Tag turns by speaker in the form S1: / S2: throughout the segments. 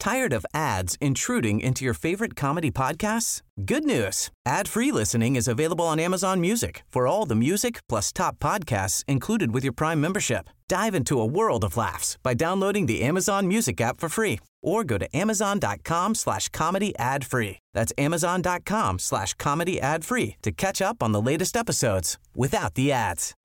S1: Tired of ads intruding into your favorite comedy podcasts? Good news. Ad-free listening is available on Amazon Music for all the music plus top podcasts included with your Prime membership. Dive into a world of laughs by downloading the Amazon Music app for free or go to amazon.com/comedy ad-free. That's amazon.com/comedy ad-free to catch up on the latest episodes without the ads.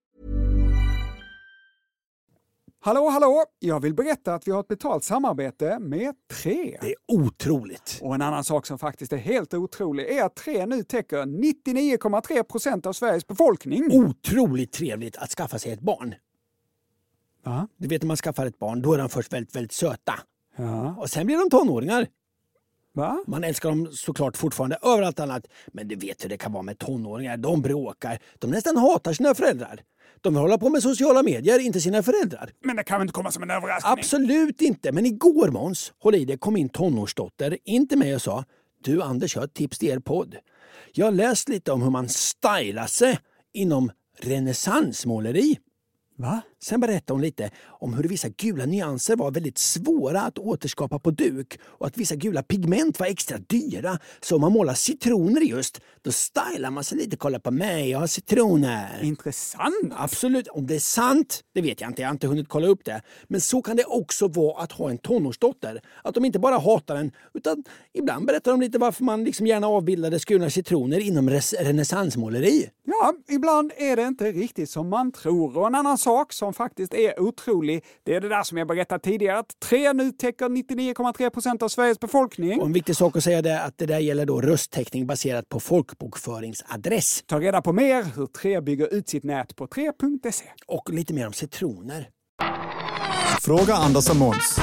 S2: Hallå! Jag vill berätta att vi har ett betalt samarbete med Tre.
S3: Det är otroligt.
S2: Och en annan sak som faktiskt är helt otrolig är att Tre nu täcker 99,3% av Sveriges befolkning.
S3: Otroligt trevligt att skaffa sig ett barn.
S2: Ja.
S3: Du vet när man skaffar ett barn, då är de först väldigt, väldigt söta.
S2: Ja.
S3: Och sen blir de tonåringar.
S2: Va?
S3: Man älskar dem såklart fortfarande överallt annat. Men du vet hur det kan vara med tonåringar. De bråkar. De nästan hatar sina föräldrar. De vill hålla på med sociala medier, inte sina föräldrar.
S2: Men det kan väl inte komma som en överraskning?
S3: Absolut inte. Men igår, Måns, håll i det, kom min tonårsdotter in till mig och sa: du Anders, jag har ett tips till er podd. Jag har läst lite om hur man stylar sig inom renässansmåleri.
S2: Va?
S3: Sen berättade hon lite om hur vissa gula nyanser var väldigt svåra att återskapa på duk och att vissa gula pigment var extra dyra. Så om man målar citroner just, då stylar man sig lite. Kolla på mig, jag har citroner.
S2: Intressant.
S3: Absolut. Om det är sant, det vet jag inte. Jag har inte hunnit kolla upp det. Men så kan det också vara att ha en tonårsdotter. Att de inte bara hatar den, utan ibland berättar de lite varför man liksom gärna avbildade skurna citroner inom renässansmåleri.
S2: Ja, ibland är det inte riktigt som man tror. Och en annan sak som faktiskt är otrolig, det är det där som jag berättade tidigare, att Tre nu täcker 99,3% av Sveriges befolkning.
S3: Och en viktig sak att säga är att det där gäller då röstteckning baserat på folkbokföringsadress.
S2: Ta reda på mer hur Tre bygger ut sitt nät på tre.se.
S3: Och lite mer om citroner.
S4: Fråga Anders och Måns.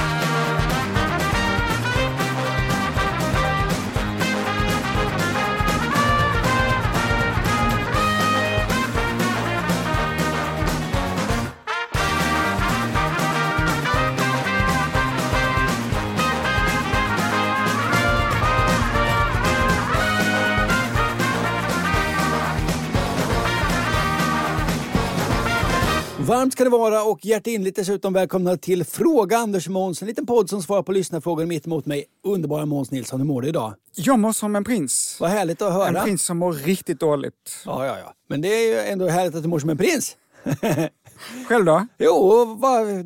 S3: Varmt ska det vara och hjärtinligt dessutom välkomna till Fråga Anders Måns, en liten podd som svarar på lyssnarfrågor mitt emot mig. Underbara Måns Nilsson, hur mår du idag?
S2: Jag mår som en prins.
S3: Vad härligt att höra.
S2: En prins som mår riktigt dåligt.
S3: Ja. Men det är ju ändå härligt att du mår som en prins.
S2: Själv då?
S3: Jo,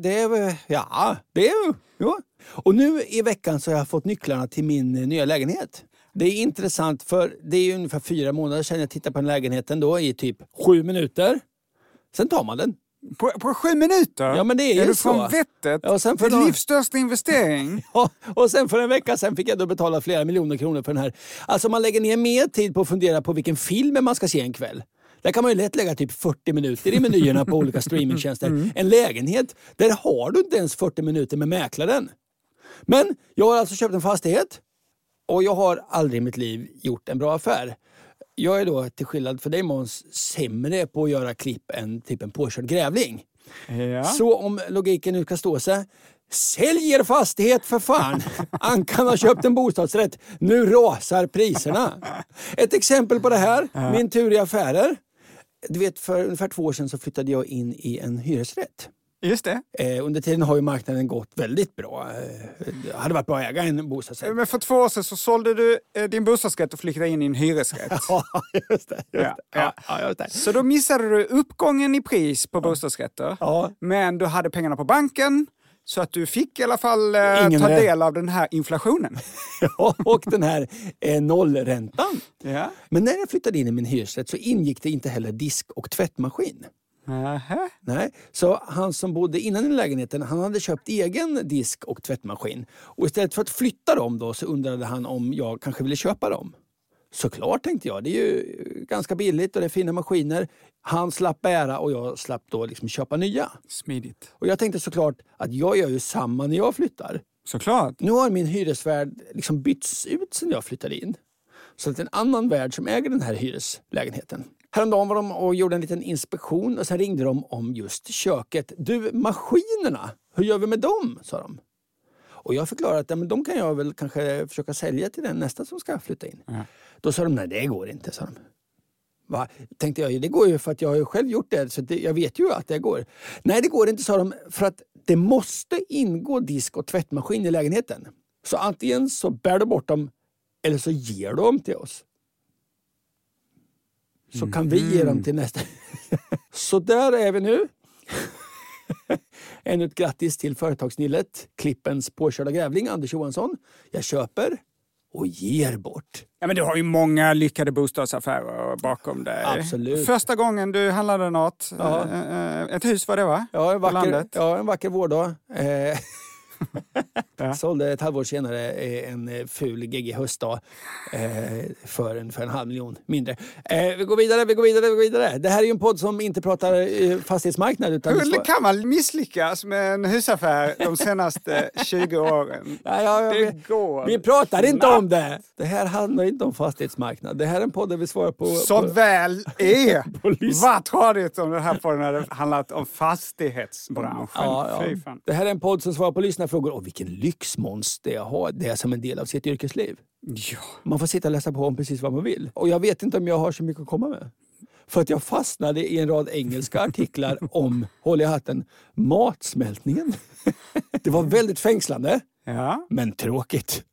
S3: jo. Och nu i veckan så har jag fått nycklarna till min nya lägenhet. Det är intressant för det är ju ungefär 4 månader sedan jag tittade på den lägenheten då i typ 7 minuter. Sen tar man den.
S2: På 7 minuter?
S3: Ja, men det är ju
S2: du
S3: så.
S2: Från vettet?
S3: Ja, och sen för
S2: din livs största investering?
S3: Ja, och sen för en vecka sen fick jag då betala flera miljoner kronor för den här. Alltså man lägger ner mer tid på att fundera på vilken film man ska se en kväll. Där kan man ju lätt lägga typ 40 minuter i menyerna på olika streamingtjänster. En lägenhet, där har du inte ens 40 minuter med mäklaren. Men jag har alltså köpt en fastighet och jag har aldrig i mitt liv gjort en bra affär. Jag är då, till skillnad för dig Måns, sämre på att göra klipp än typ en påkörd grävling.
S2: Ja.
S3: Så om logiken nu ska stå sig, sälj er fastighet för fan! Ankan har köpt en bostadsrätt, nu rasar priserna. Ett exempel på det här, min tur i affärer. Du vet, för ungefär 2 år sedan så flyttade jag in i en hyresrätt.
S2: Just det.
S3: Under tiden har ju marknaden gått väldigt bra. Det hade varit bra att äga en bostadsrätt.
S2: Men för 2 år sedan så sålde du din bostadsrätt och flyttade in i en hyresrätt.
S3: Ja, just det. Just det.
S2: Så då missade du uppgången i pris på bostadsrätter.
S3: Ja.
S2: Men du hade pengarna på banken. Så att du fick i alla fall ta del av den här inflationen.
S3: Ja, och den här nollräntan.
S2: Ja.
S3: Men när jag flyttade in i min hyresrätt så ingick det inte heller disk- och tvättmaskin.
S2: Aha.
S3: Nej, så han som bodde innan i lägenheten, han hade köpt egen disk- och tvättmaskin. Och istället för att flytta dem då så undrade han om jag kanske ville köpa dem. Såklart, tänkte jag. Det är ju ganska billigt och det är fina maskiner. Han slapp bära och jag slapp då liksom köpa nya.
S2: Smidigt.
S3: Och jag tänkte såklart att jag gör ju samma när jag flyttar.
S2: Såklart.
S3: Nu har min hyresvärd liksom bytts ut sedan jag flyttade in. Så att det är en annan värd som äger den här hyreslägenheten. Häromdagen var de och gjorde en liten inspektion och sen ringde de om just köket. Du, maskinerna, hur gör vi med dem? Sa de. Och jag förklarade att men de kan jag väl kanske försöka sälja till den nästa som ska flytta in. Ja. Då sa de, nej det går inte, sa de. Va? Tänkte jag, det går ju för att jag har ju själv gjort det, så jag vet ju att det går. Nej, det går inte, sa de, för att det måste ingå disk- och tvättmaskin i lägenheten. Så antingen så bär du bort dem eller så ger du dem till oss. Så kan vi ge dem till nästa. Så där är vi nu. Ännu ett grattis till företagsnillet. Klippens påkörda grävling Anders Johansson. Jag köper och ger bort.
S2: Ja, men du har ju många lyckade bostadsaffärer bakom dig.
S3: Absolut.
S2: Första gången du handlade något, ett hus var det, va?
S3: Ja, en vacker vårdag. Sålde ett halvår senare en ful geggig höstdag för en 500 000 mindre. Vi går vidare. Det här är ju en podd som inte pratar fastighetsmarknad. Utan
S2: Hur kan man misslyckas med en husaffär de senaste 20 åren?
S3: Det går. Vi pratar inte om det. Det här handlar inte om fastighetsmarknad. Det här är en podd där vi svarar på...
S2: Som väl är. Vad tradigt om den här podden hade handlat om fastighetsbranschen.
S3: Ja. Det här är en podd som svarar på lyssnarfrågor. Och vilken lyxmåns det har det som en del av sitt yrkesliv.
S2: Ja.
S3: Man får sitta och läsa på om precis vad man vill. Och jag vet inte om jag har så mycket att komma med. För att jag fastnade i en rad engelska artiklar om, håll i hatten, matsmältningen. Det var väldigt fängslande.
S2: Ja.
S3: Men tråkigt.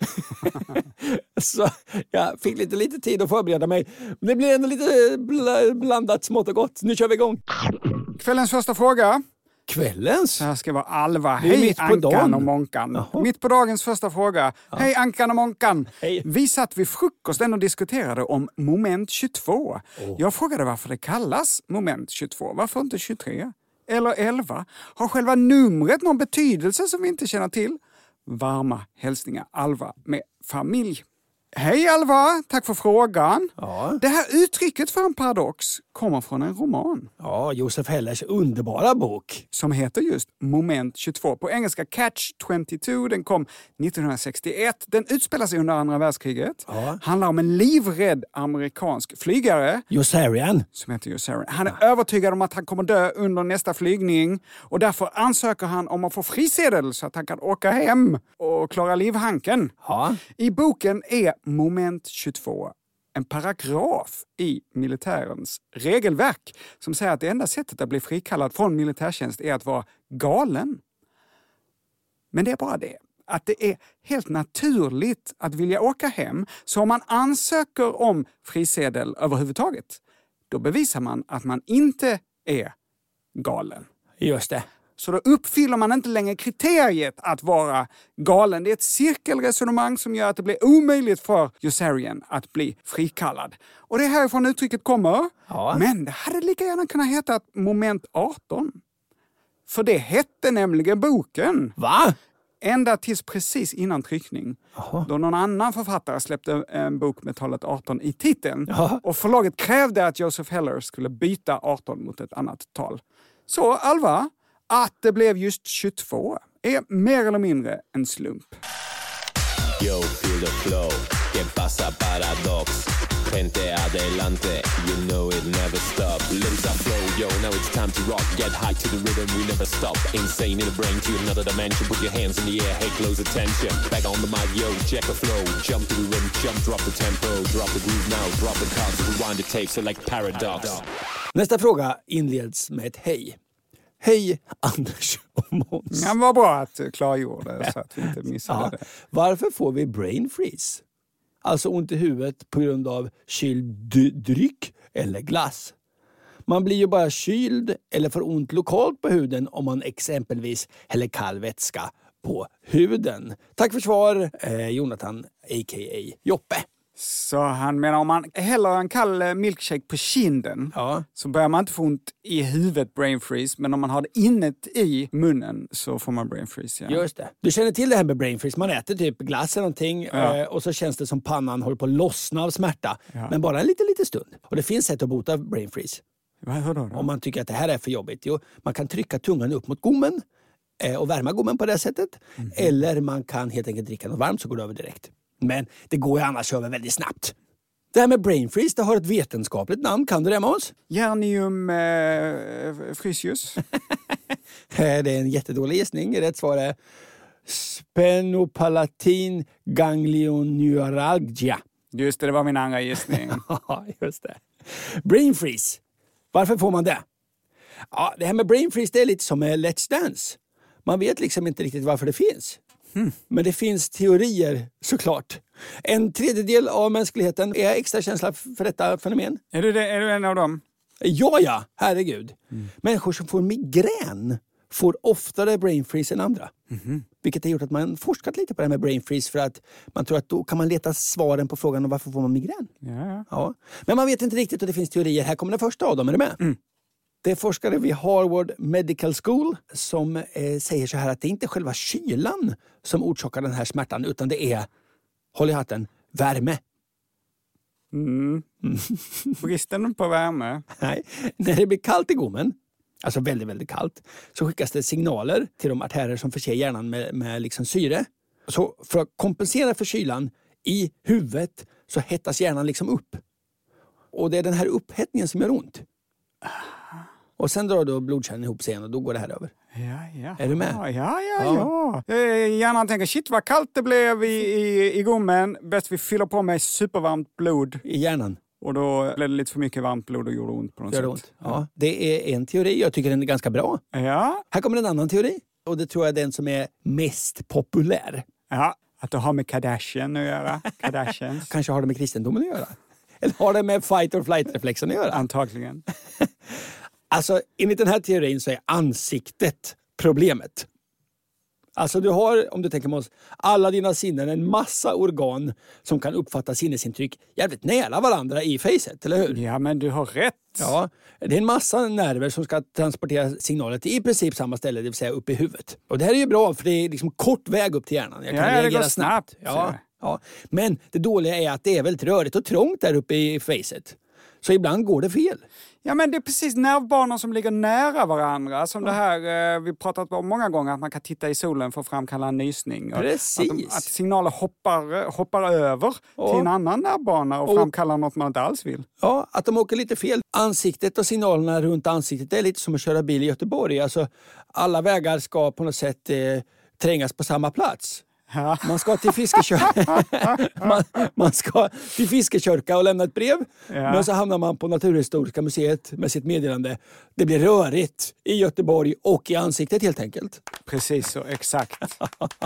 S3: Så jag fick lite tid att förbereda mig. Men det blir ändå lite blandat smått och gott. Nu kör vi igång.
S2: Kvällens första fråga.
S3: Kvällens?
S2: Det här ska vara Alva.
S3: Hej
S2: Ankan och Månkan.
S3: Jaha.
S2: Mitt på dagens första fråga. Ja. Hej Ankan och Månkan.
S3: Hej.
S2: Vi satt vid frukosten och diskuterade om moment 22. Jag frågade varför det kallas moment 22. Varför inte 23? Eller 11? Har själva numret någon betydelse som vi inte känner till? Varma hälsningar Alva med familj. Hej Alva, tack för frågan.
S3: Ja.
S2: Det här uttrycket för en paradox kommer från en roman.
S3: Ja, Josef Hellers underbara bok.
S2: Som heter just Moment 22. På engelska Catch 22. Den kom 1961. Den utspelar sig under andra världskriget.
S3: Ja.
S2: Handlar om en livrädd amerikansk flygare.
S3: Yossarian.
S2: Som heter Yossarian. Han är övertygad om att han kommer dö under nästa flygning. Och därför ansöker han om att få frisedel så att han kan åka hem och klara livhanken.
S3: Ja.
S2: I boken är Moment 22 en paragraf i militärens regelverk som säger att det enda sättet att bli frikallad från militärtjänst är att vara galen. Men det är bara det. Att det är helt naturligt att vilja åka hem. Så om man ansöker om frisedel överhuvudtaget, då bevisar man att man inte är galen.
S3: Just det.
S2: Så då uppfyller man inte längre kriteriet att vara galen. Det är ett cirkelresonemang som gör att det blir omöjligt för Yossarian att bli frikallad. Och det är härifrån uttrycket kommer.
S3: Ja.
S2: Men det hade lika gärna kunnat heta moment 18. För det hette nämligen boken.
S3: Va?
S2: Ända tills precis innan tryckning.
S3: Aha.
S2: Då någon annan författare släppte en bok med talet 18 i titeln.
S3: Aha.
S2: Och förlaget krävde att Joseph Heller skulle byta 18 mot ett annat tal. Så Alva, att det blev just 22 är mer eller mindre en slump.
S5: Yo, feel the flow, que pasa paradox. Gente adelante, you know it never stop. Limbs are flow, yo, now it's time to rock. Get high to the rhythm, we never stop. Insane in the brain to another dimension. Put your hands in the air, hey, close attention. Back on the mic, yo, check the flow. Jump to the rhythm, jump, drop the tempo. Drop the groove now, drop the cards. Rewind the tape, so like paradox.
S3: Nästa fråga inleds med ett hej. Hej Anders och Måns.
S2: Ja, var bra att du klargjorde så att vi inte missade det.
S3: Varför får vi brain freeze? Alltså ont i huvudet på grund av kyld dryck eller glass. Man blir ju bara kyld eller får ont lokalt på huden om man exempelvis häller kall vätska på huden. Tack för svar, Jonathan a.k.a. Joppe.
S2: Så han menar om man häller en kall milkshake på kinden så börjar man inte få ont i huvudet, brain freeze. Men om man har det innet i munnen så får man brain freeze. Ja.
S3: Just det. Du känner till det här med brain freeze. Man äter typ glass eller någonting och så känns det som pannan håller på att lossna av smärta. Ja. Men bara en liten stund. Och det finns sätt att bota brain freeze.
S2: Hur då?
S3: Om man tycker att det här är för jobbigt. Jo, man kan trycka tungan upp mot gommen och värma gommen på det sättet. Mm. Eller man kan helt enkelt dricka något varmt så går det över direkt. Men det går ju annars över väldigt snabbt. Det här med brain freeze, det har ett vetenskapligt namn. Kan du det, Måns?
S2: Gernium frisius.
S3: Det är en jättedålig gissning. Rätt svar är spenopalatin ganglioneuralgia.
S2: Just det var min andra gissning.
S3: Ja, just det. Brain freeze. Varför får man det? Ja, det här med brain freeze det är lite som med Let's Dance. Man vet liksom inte riktigt varför det finns. Men det finns teorier såklart. 1/3 av mänskligheten är extra känsla för detta fenomen.
S2: Är du en av dem?
S3: Ja, herregud. Människor som får migrän får oftare brain freeze än andra. Vilket har gjort att man forskat lite på det här med brain freeze för att man tror att då kan man leta svaren på frågan om varför får man migrän. Ja. Men man vet inte riktigt och det finns teorier. Här kommer den första av dem, är du med? Det är forskare vid Harvard Medical School som säger så här att det inte är själva kylan som orsakar den här smärtan utan det är, håll i hatten, värme.
S2: Bristen på värme.
S3: Nej, när det blir kallt i gommen, alltså väldigt, väldigt kallt, så skickas det signaler till de artärer som förser hjärnan med liksom syre. Så för att kompensera för kylan i huvudet så hettas hjärnan liksom upp. Och det är den här upphettningen som gör ont. Och sen drar då blodkärlen ihop sig igen och då går det här över.
S2: Ja.
S3: Är du med?
S2: Ja. Hjärnan tänker, shit vad kallt det blev i gommen. Bäst vi fyller på med supervarmt blod.
S3: I hjärnan.
S2: Och då blev det lite för mycket varmt blod och gjorde ont på något sätt.
S3: Ont. Ja, det är en teori. Jag tycker den är ganska bra.
S2: Ja.
S3: Här kommer en annan teori. Och det tror jag är den som är mest populär.
S2: Ja, att det har med Kardashian att göra. Kardashians.
S3: Kanske har det med kristendomen att göra. Eller har det med fight or flight-reflexen att göra.
S2: Antagligen.
S3: Alltså, enligt den här teorin så är ansiktet problemet. Alltså du har, om du tänker oss, alla dina sinnen, en massa organ som kan uppfatta sinnesintryck jävligt nära varandra i facet, eller hur?
S2: Ja, men du har rätt.
S3: Ja, det är en massa nerver som ska transportera signalet till i princip samma ställe, det vill säga upp i huvudet. Och det här är ju bra för det är liksom kort väg upp till hjärnan. Jag kan reagera
S2: det går snabbt.
S3: Ja. Men det dåliga är att det är väldigt rörigt och trångt där uppe i facet. Så ibland går det fel.
S2: Ja, men det är precis nervbanor som ligger nära varandra. Som det här vi pratat om många gånger, att man kan titta i solen för att framkalla en nysning.
S3: Precis.
S2: Att signaler hoppar över till en annan nervbana och framkallar något man inte alls vill.
S3: Ja, att de åker lite fel. Ansiktet och signalerna runt ansiktet är lite som att köra bil i Göteborg. Alltså, alla vägar ska på något sätt trängas på samma plats.
S2: Ja.
S3: Man ska till man ska till Fiskekörka och lämna ett brev. Ja. Men så hamnar man på Naturhistoriska museet med sitt meddelande. Det blir rörigt i Göteborg och i ansiktet helt enkelt.
S2: Precis så, exakt.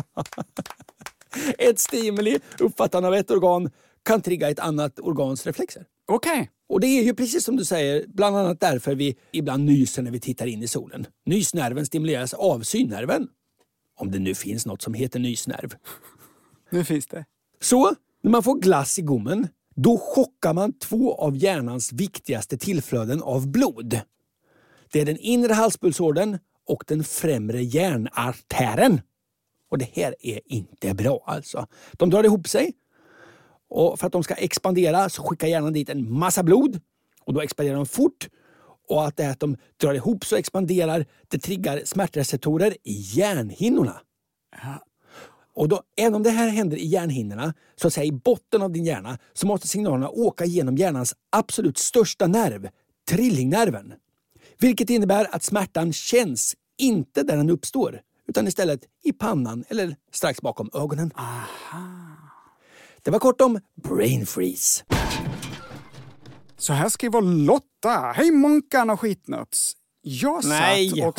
S3: Ett stimuli uppfattande av ett organ kan trigga ett annat organs reflexer.
S2: Okej.
S3: Och det är ju precis som du säger, bland annat därför vi ibland nyser när vi tittar in i solen. Nysnerven stimuleras av synnerven. Om det nu finns något som heter nysnerv.
S2: Nu finns det.
S3: Så, när man får glass i gommen, då chockar man 2 av hjärnans viktigaste tillflöden av blod. Det är den inre halspulsådern och den främre hjärnartären. Och det här är inte bra alltså. De drar ihop sig och för att de ska expandera så skickar hjärnan dit en massa blod och då expanderar de fort. Och att det att de drar ihop så expanderar, det triggar smärtreceptorer i hjärnhinnorna. Ja. Och då, även om det här händer i hjärnhinnorna, så att säga i botten av din hjärna, så måste signalerna åka genom hjärnans absolut största nerv, trillingnerven. Vilket innebär att smärtan känns inte där den uppstår, utan istället i pannan eller strax bakom ögonen.
S2: Aha. Det
S3: var kort om brain freeze.
S2: Så här skriver Lotta. Hej Monkan och skitnöts. Jag satt och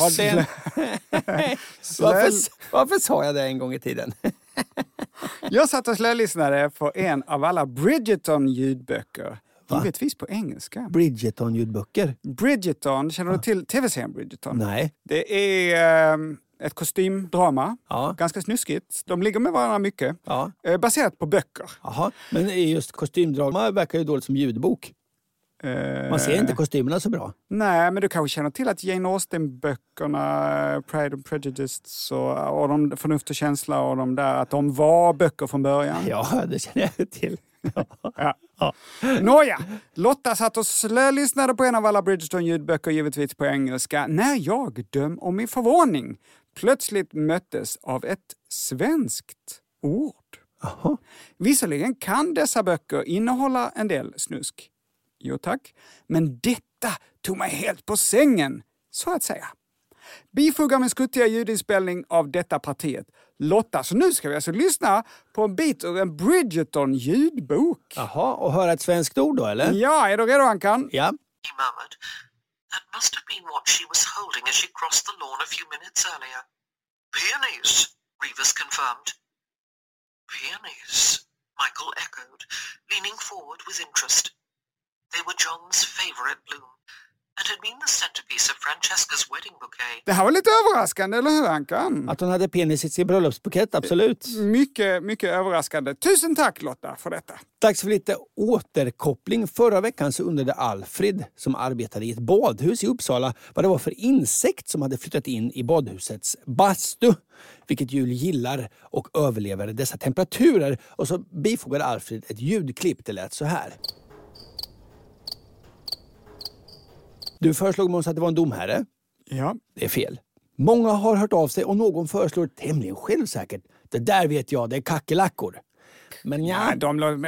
S3: Varför sa jag det en gång i tiden?
S2: Jag satt och slölyssnade på en av alla Bridgerton-ljudböcker. Givetvis på engelska.
S3: Bridgerton-ljudböcker?
S2: Bridgerton, känner du till tv-serien Bridgerton?
S3: Nej.
S2: Det är ett kostymdrama.
S3: Ja.
S2: Ganska snuskigt. De ligger med varandra mycket.
S3: Ja.
S2: Baserat på böcker.
S3: Jaha, men just kostymdrama verkar ju dåligt som ljudbok. Man ser inte kostymerna så bra.
S2: Nej, men du kanske känner till att Jane Austen-böckerna, Pride and Prejudice och de Förnuft och känsla och de där, att de var böcker från början.
S3: Ja, det känner jag till.
S2: Ja. Nåja, Lotta satt och slölyssnade på en av alla Bridgerton-ljudböcker, givetvis på engelska, när jag, döm om min förvåning, plötsligt möttes av ett svenskt ord.
S3: Aha.
S2: Visserligen kan dessa böcker innehålla en del snusk. Jo tack. Men detta tog mig helt på sängen, så att säga. Bifogar min skuttiga ljudinspelning av detta partiet. Lotta, så nu ska vi alltså lyssna på en bit ur en Bridgerton-ljudbok.
S3: Jaha, och höra ett svenskt ord då, eller?
S2: Ja, är du redo, Ankan?
S3: Ja.
S6: He murmured. That must have been what she was holding as she crossed the lawn a few minutes earlier. Peonies, Reavers confirmed. Peonies, Michael echoed, leaning forward with interest. They were John's favorite bloom and had been the centerpiece of Francesca's wedding bouquet.
S2: Det här var lite överraskande, eller hur Ankan?
S3: Att hon hade penis i sin bröllopsbukett, absolut.
S2: Mycket, mycket överraskande. Tusen tack Lotta för detta.
S3: Dags för lite återkoppling. Förra veckan så undrade Alfred, som arbetade i ett badhus i Uppsala, vad det var för insekt som hade flyttat in i badhusets bastu. Vilket djur gillar och överlever dessa temperaturer. Och så bifogade Alfred ett ljudklipp. Det lät så här. Du föreslog Måns att det var en domherre.
S2: Ja.
S3: Det är fel. Många har hört av sig och någon föreslår tämligen självsäkert. Det där vet jag, det är kackerlackor. Men ja,
S2: Nej, de låg...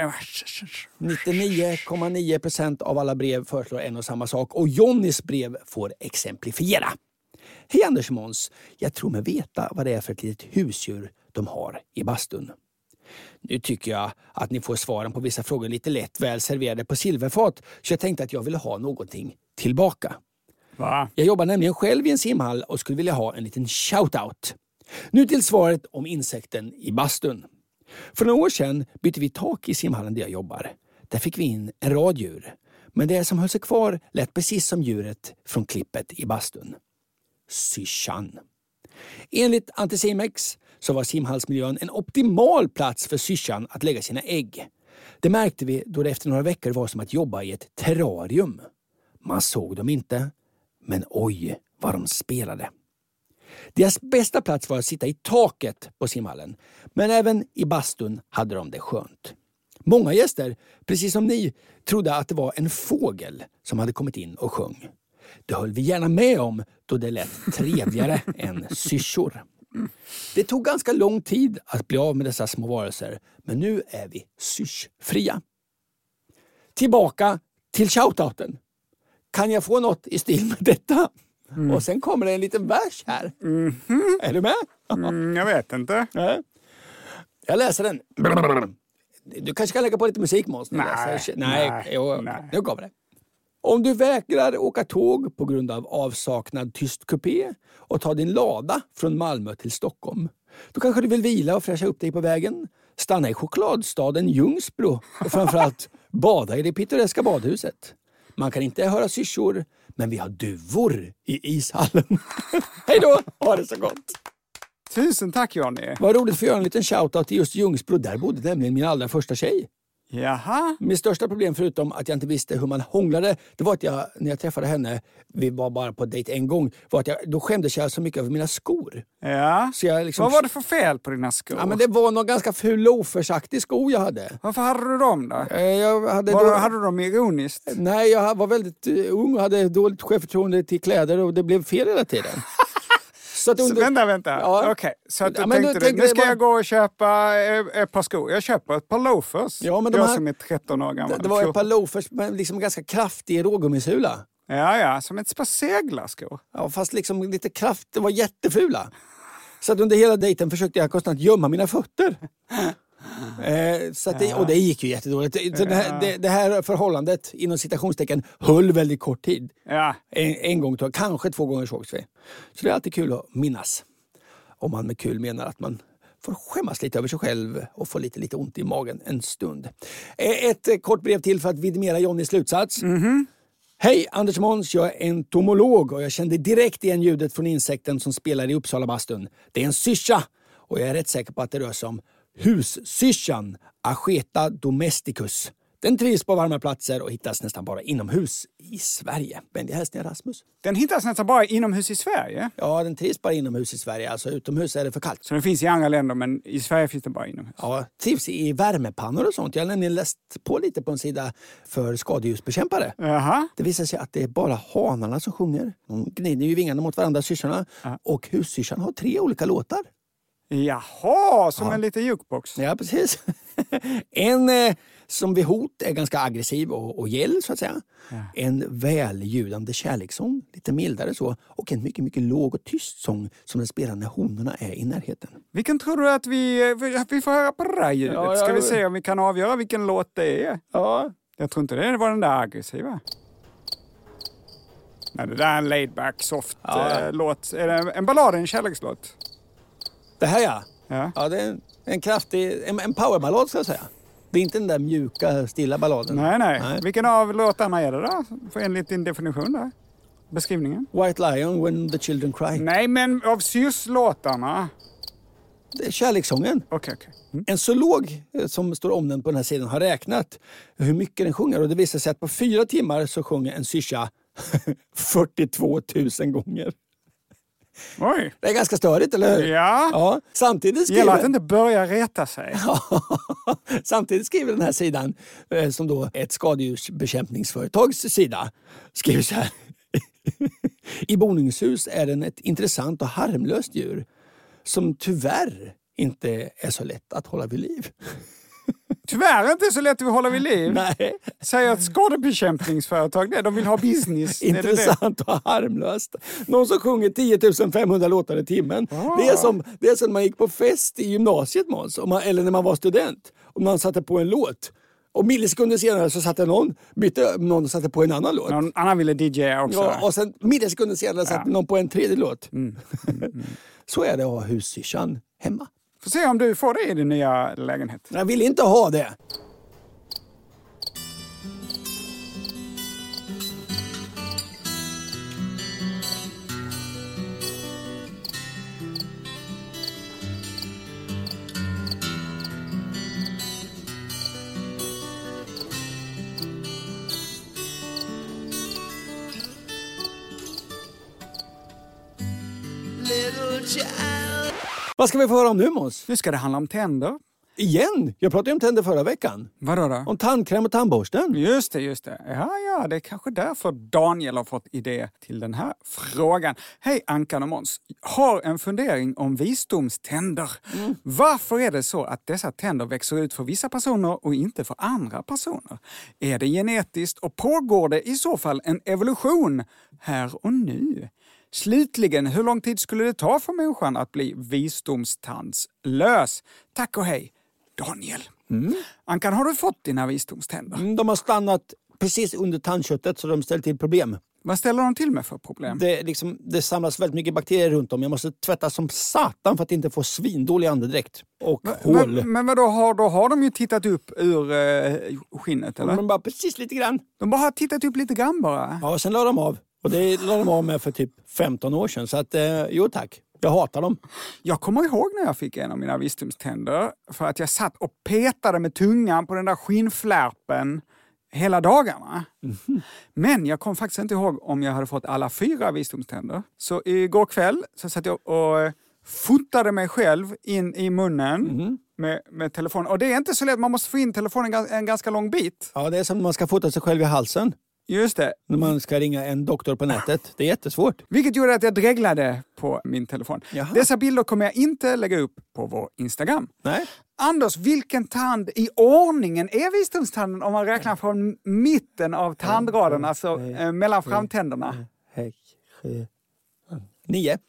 S3: 99,9% av alla brev föreslår en och samma sak. Och Johnnys brev får exemplifiera. Hej Anders Måns, jag tror mig veta vad det är för ett litet husdjur de har i bastun. Nu tycker jag att ni får svaren på vissa frågor lite lätt väl serverade på silverfat. Så jag tänkte att jag ville ha någonting tillbaka.
S2: Va?
S3: Jag jobbar nämligen själv i en simhall och skulle vilja ha en liten shoutout. Nu till svaret om insekten i bastun. För några år sedan bytte vi tak i simhallen där jag jobbar. Där fick vi in en rad djur. Men det som höll sig kvar lät precis som djuret från klippet i bastun. Syschan. Enligt Anticimex så var simhallsmiljön en optimal plats för syschan att lägga sina ägg. Det märkte vi då det efter några veckor var som att jobba i ett terrarium. Man såg dem inte, men oj vad de spelade. Deras bästa plats var att sitta i taket på simhallen, men även i bastun hade de det skönt. Många gäster, precis som ni, trodde att det var en fågel som hade kommit in och sjöng. Det höll vi gärna med om då det lät trevligare än syschor. Det tog ganska lång tid att bli av med dessa små varelser, men nu är vi syschfria. Tillbaka till shoutouten. Kan jag få något i stil med detta? Och sen kommer det en liten vers här. Är du med?
S2: Jag vet inte.
S3: Jag läser den. Du kanske kan lägga på lite musik, Måns.
S2: Nej.
S3: Nu kommer det. Om du vägrar åka tåg på grund av avsaknad tyst kupé och ta din lada från Malmö till Stockholm, då kanske du vill vila och fräscha upp dig på vägen, stanna i chokladstaden Ljungsbro och framförallt bada i det pittoreska badhuset. Man kan inte höra syschor, men vi har duvor i ishallen. Hej då, ha det så gott!
S2: Tusen tack Johnny.
S3: Vad roligt för att göra en liten shoutout till just Ljungsbro. Där bodde nämligen min allra första tjej.
S2: Jaha.
S3: Mitt största problem, förutom att jag inte visste hur man hånglade, det var att när jag träffade henne, vi var bara på dejt en gång, var att då skämdes jag så mycket över mina skor.
S2: Ja.
S3: Så jag liksom...
S2: Vad var det för fel på dina skor?
S3: Ja, men det var någon ganska ful loafersaktig sko jag hade.
S2: Varför hade du dem då?
S3: Hade
S2: du dem ironiskt?
S3: Nej, jag var väldigt ung och hade dåligt självförtroende till kläder och det blev fel hela tiden.
S2: Så vänta.
S3: Ja.
S2: Okej. Så att du tänkte nu ska jag gå och köpa ett par skor. Jag köper ett par loafers.
S3: Ja, men
S2: jag som är 13 år gammal.
S3: Det var ett par loafers med liksom ganska kraftig rågummisula.
S2: Ja, som ett par seglarskor.
S3: Ja, fast liksom lite kraft, det var jättefula. Så att under hela dejten försökte jag konstant gömma mina fötter. Så att och det gick ju jättedåligt. Så det här förhållandet inom citationstecken höll väldigt kort tid.
S2: Ja.
S3: En gång, kanske 2 gånger sågs vi. Så det är alltid kul att minnas. Om man med kul menar att man får skämmas lite över sig själv och få lite ont i magen en stund. Ett kort brev till för att vidimera Johnnys slutsats. Hej, Anders Måns, jag är entomolog och jag kände direkt igen ljudet från insekten som spelar i Uppsala bastun. Det är en syscha och jag är rätt säker på att det rör sig om hussyschan, Acheta domesticus. Den trivs på varma platser och hittas nästan bara inomhus i Sverige. Vänlig hälsning Rasmus.
S2: Den hittas nästan bara inomhus i Sverige?
S3: Ja, den trivs bara inomhus i Sverige. Alltså utomhus är det för kallt.
S2: Så den finns i andra länder, men i Sverige finns den bara inomhus?
S3: Ja, trivs i värmepannor och sånt. Jag har nämligen läst på lite på en sida för skadedjursbekämpare.
S2: Jaha.
S3: Det visar sig att det är bara hanarna som sjunger. De gnider ju vingarna mot varandra, syschorna. Och hussyschan har 3 olika låtar.
S2: Jaha, som en liten jukebox.
S3: Ja, precis. En som vid hot är ganska aggressiv och gäll så att säga. Ja. En välljudande kärlekssång, lite mildare så. Och en mycket, mycket låg och tyst sång som den spelar när honorna är i närheten.
S2: Vilken tror du att vi får höra på det där ljudet? Ja, ska vi se om vi kan avgöra vilken låt det är? Ja. Jag tror inte det var den där aggressiva. Nej, det där är en laid back, soft låt. Är det en ballad, en kärlekslåt?
S3: Det här
S2: Ja.
S3: Ja, det är en kraftig, en powerballad ska jag säga. Det är inte den där mjuka, stilla balladen.
S2: Nej. Vilken av låtarna är det då? För enligt din definition där. Beskrivningen.
S3: White Lion, When the Children Cry.
S2: Nej, men av Syrslåtarna.
S3: Det är kärlekssången.
S2: Okej.
S3: En zoolog som står omnämnd på den här sidan har räknat hur mycket den sjunger. Och det visar sig att på 4 timmar så sjunger en syrsa 42 000 gånger.
S2: Oj.
S3: Det är ganska störigt, eller hur?
S2: Ja.
S3: Samtidigt
S2: Gäller att inte börja reta sig.
S3: Samtidigt skriver den här sidan, som då är ett skadedjursbekämpningsföretags sida, skriver så här. I boningshus är den ett intressant och harmlöst djur som tyvärr inte är så lätt att hålla vid liv.
S2: Tyvärr inte så lätt att hålla vid liv.
S3: Nej.
S2: Säger ett skadebekämpningsföretag det. De vill ha business.
S3: Intressant och harmlöst. Någon som sjunger 10 500 låtar i timmen. Det är som man gick på fest i gymnasiet, Måns, eller när man var student. Och man satte på en låt. Och millisekunder senare så satte någon och satte på en annan låt.
S2: Någon annan ville DJa också.
S3: Ja, och sen millisekunder senare satte någon på en tredje låt. Så är det att ha hussyrsan hemma.
S2: Får se om du får det i din nya lägenhet.
S3: Jag vill inte ha det. Vad ska vi få höra om nu, Måns?
S2: Nu ska det handla om tänder.
S3: Igen? Jag pratade om tänder förra veckan.
S2: Vadå då?
S3: Om tandkräm och tandborsten.
S2: Just det. Ja, det är kanske därför Daniel har fått idé till den här frågan. Hej Ankan och Måns. Har en fundering om visdomständer. Varför är det så att dessa tänder växer ut för vissa personer och inte för andra personer? Är det genetiskt och pågår det i så fall en evolution här och nu? Slutligen, hur lång tid skulle det ta för människan att bli visdomstandslös? Tack och hej, Daniel. Ankan, har du fått dina visdomständer?
S3: De har stannat precis under tandköttet så de ställer till problem.
S2: Vad ställer de till med för problem?
S3: Det samlas väldigt mycket bakterier runt om. Jag måste tvätta som satan för att inte få svindålig andedräkt. Och hål.
S2: Men vadå, då har de ju tittat upp ur skinnet, eller?
S3: Men bara precis lite grann.
S2: De bara har tittat upp lite grann bara?
S3: Ja, sen la de av. Och det la de av med för typ 15 år sedan. Så att, jo tack. Jag hatar dem.
S2: Jag kommer ihåg när jag fick en av mina visdomständer. För att jag satt och petade med tungan på den där skinnflärpen hela dagarna. Men jag kom faktiskt inte ihåg om jag hade fått alla 4 visdomständer. Så igår kväll så satt jag och fotade mig själv in i munnen med telefonen. Och det är inte så lätt, man måste få in telefonen en ganska lång bit.
S3: Ja, det är som när man ska fota sig själv i halsen.
S2: Just det.
S3: När man ska ringa en doktor på nätet. Det är jättesvårt.
S2: Vilket gjorde att jag dreglade på min telefon.
S3: Jaha.
S2: Dessa bilder kommer jag inte lägga upp på vår Instagram.
S3: Nej.
S2: Anders, vilken tand i ordningen är visdomstanden om man räknar från mitten av tandraden, alltså mellan framtänderna?
S3: 9.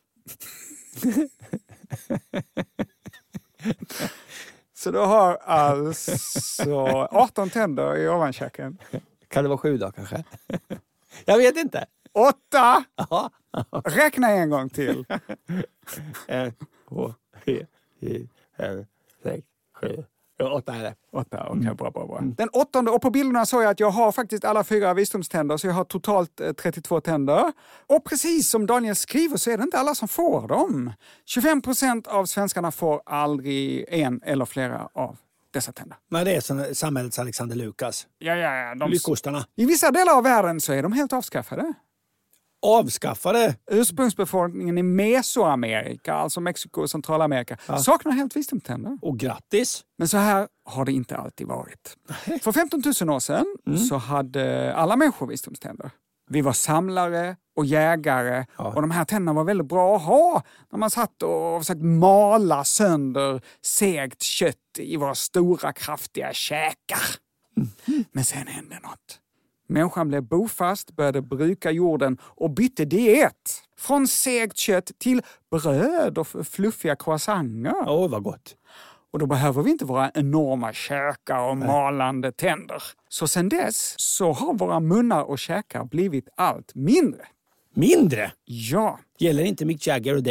S2: Så du har alltså 18 tänder i ovankäken.
S3: Kan det vara 7 då kanske? Jag vet inte.
S2: 8!
S3: Ja.
S2: Räkna en gång till.
S3: 1, 2, 3, 4, 5, 6, 7. 8 är det.
S2: 8, okej, bra. Den 8:e, och på bilderna såg jag att jag har faktiskt alla 4 visdomständer, så jag har totalt 32 tänder. Och precis som Daniel skriver så är det inte alla som får dem. 25% av svenskarna får aldrig en eller flera av dessa tänder.
S3: Men det är samhällets Alexander Lukas.
S2: Ja.
S3: Lyckostarna.
S2: I vissa delar av världen så är de helt avskaffade.
S3: Avskaffade?
S2: Ursprungsbefolkningen i Mesoamerika, alltså Mexiko och Centralamerika, saknar helt visdomständer.
S3: Och grattis!
S2: Men så här har det inte alltid varit. För 15 000 år sedan så hade alla människor visdomständer. Vi var samlare och jägare och de här tänderna var väldigt bra att ha när man satt och försökte mala sönder segt kött i våra stora kraftiga käkar. Men sen hände något. Människan blev bofast, började bruka jorden och bytte diet. Från segt kött till bröd och fluffiga croissanter.
S3: Vad gott.
S2: Och då behöver vi inte våra enorma käkar och malande tänder. Så sen dess så har våra munnar och käkar blivit allt mindre.
S3: Mindre?
S2: Ja.
S3: Gäller inte Mick Jagger och dig?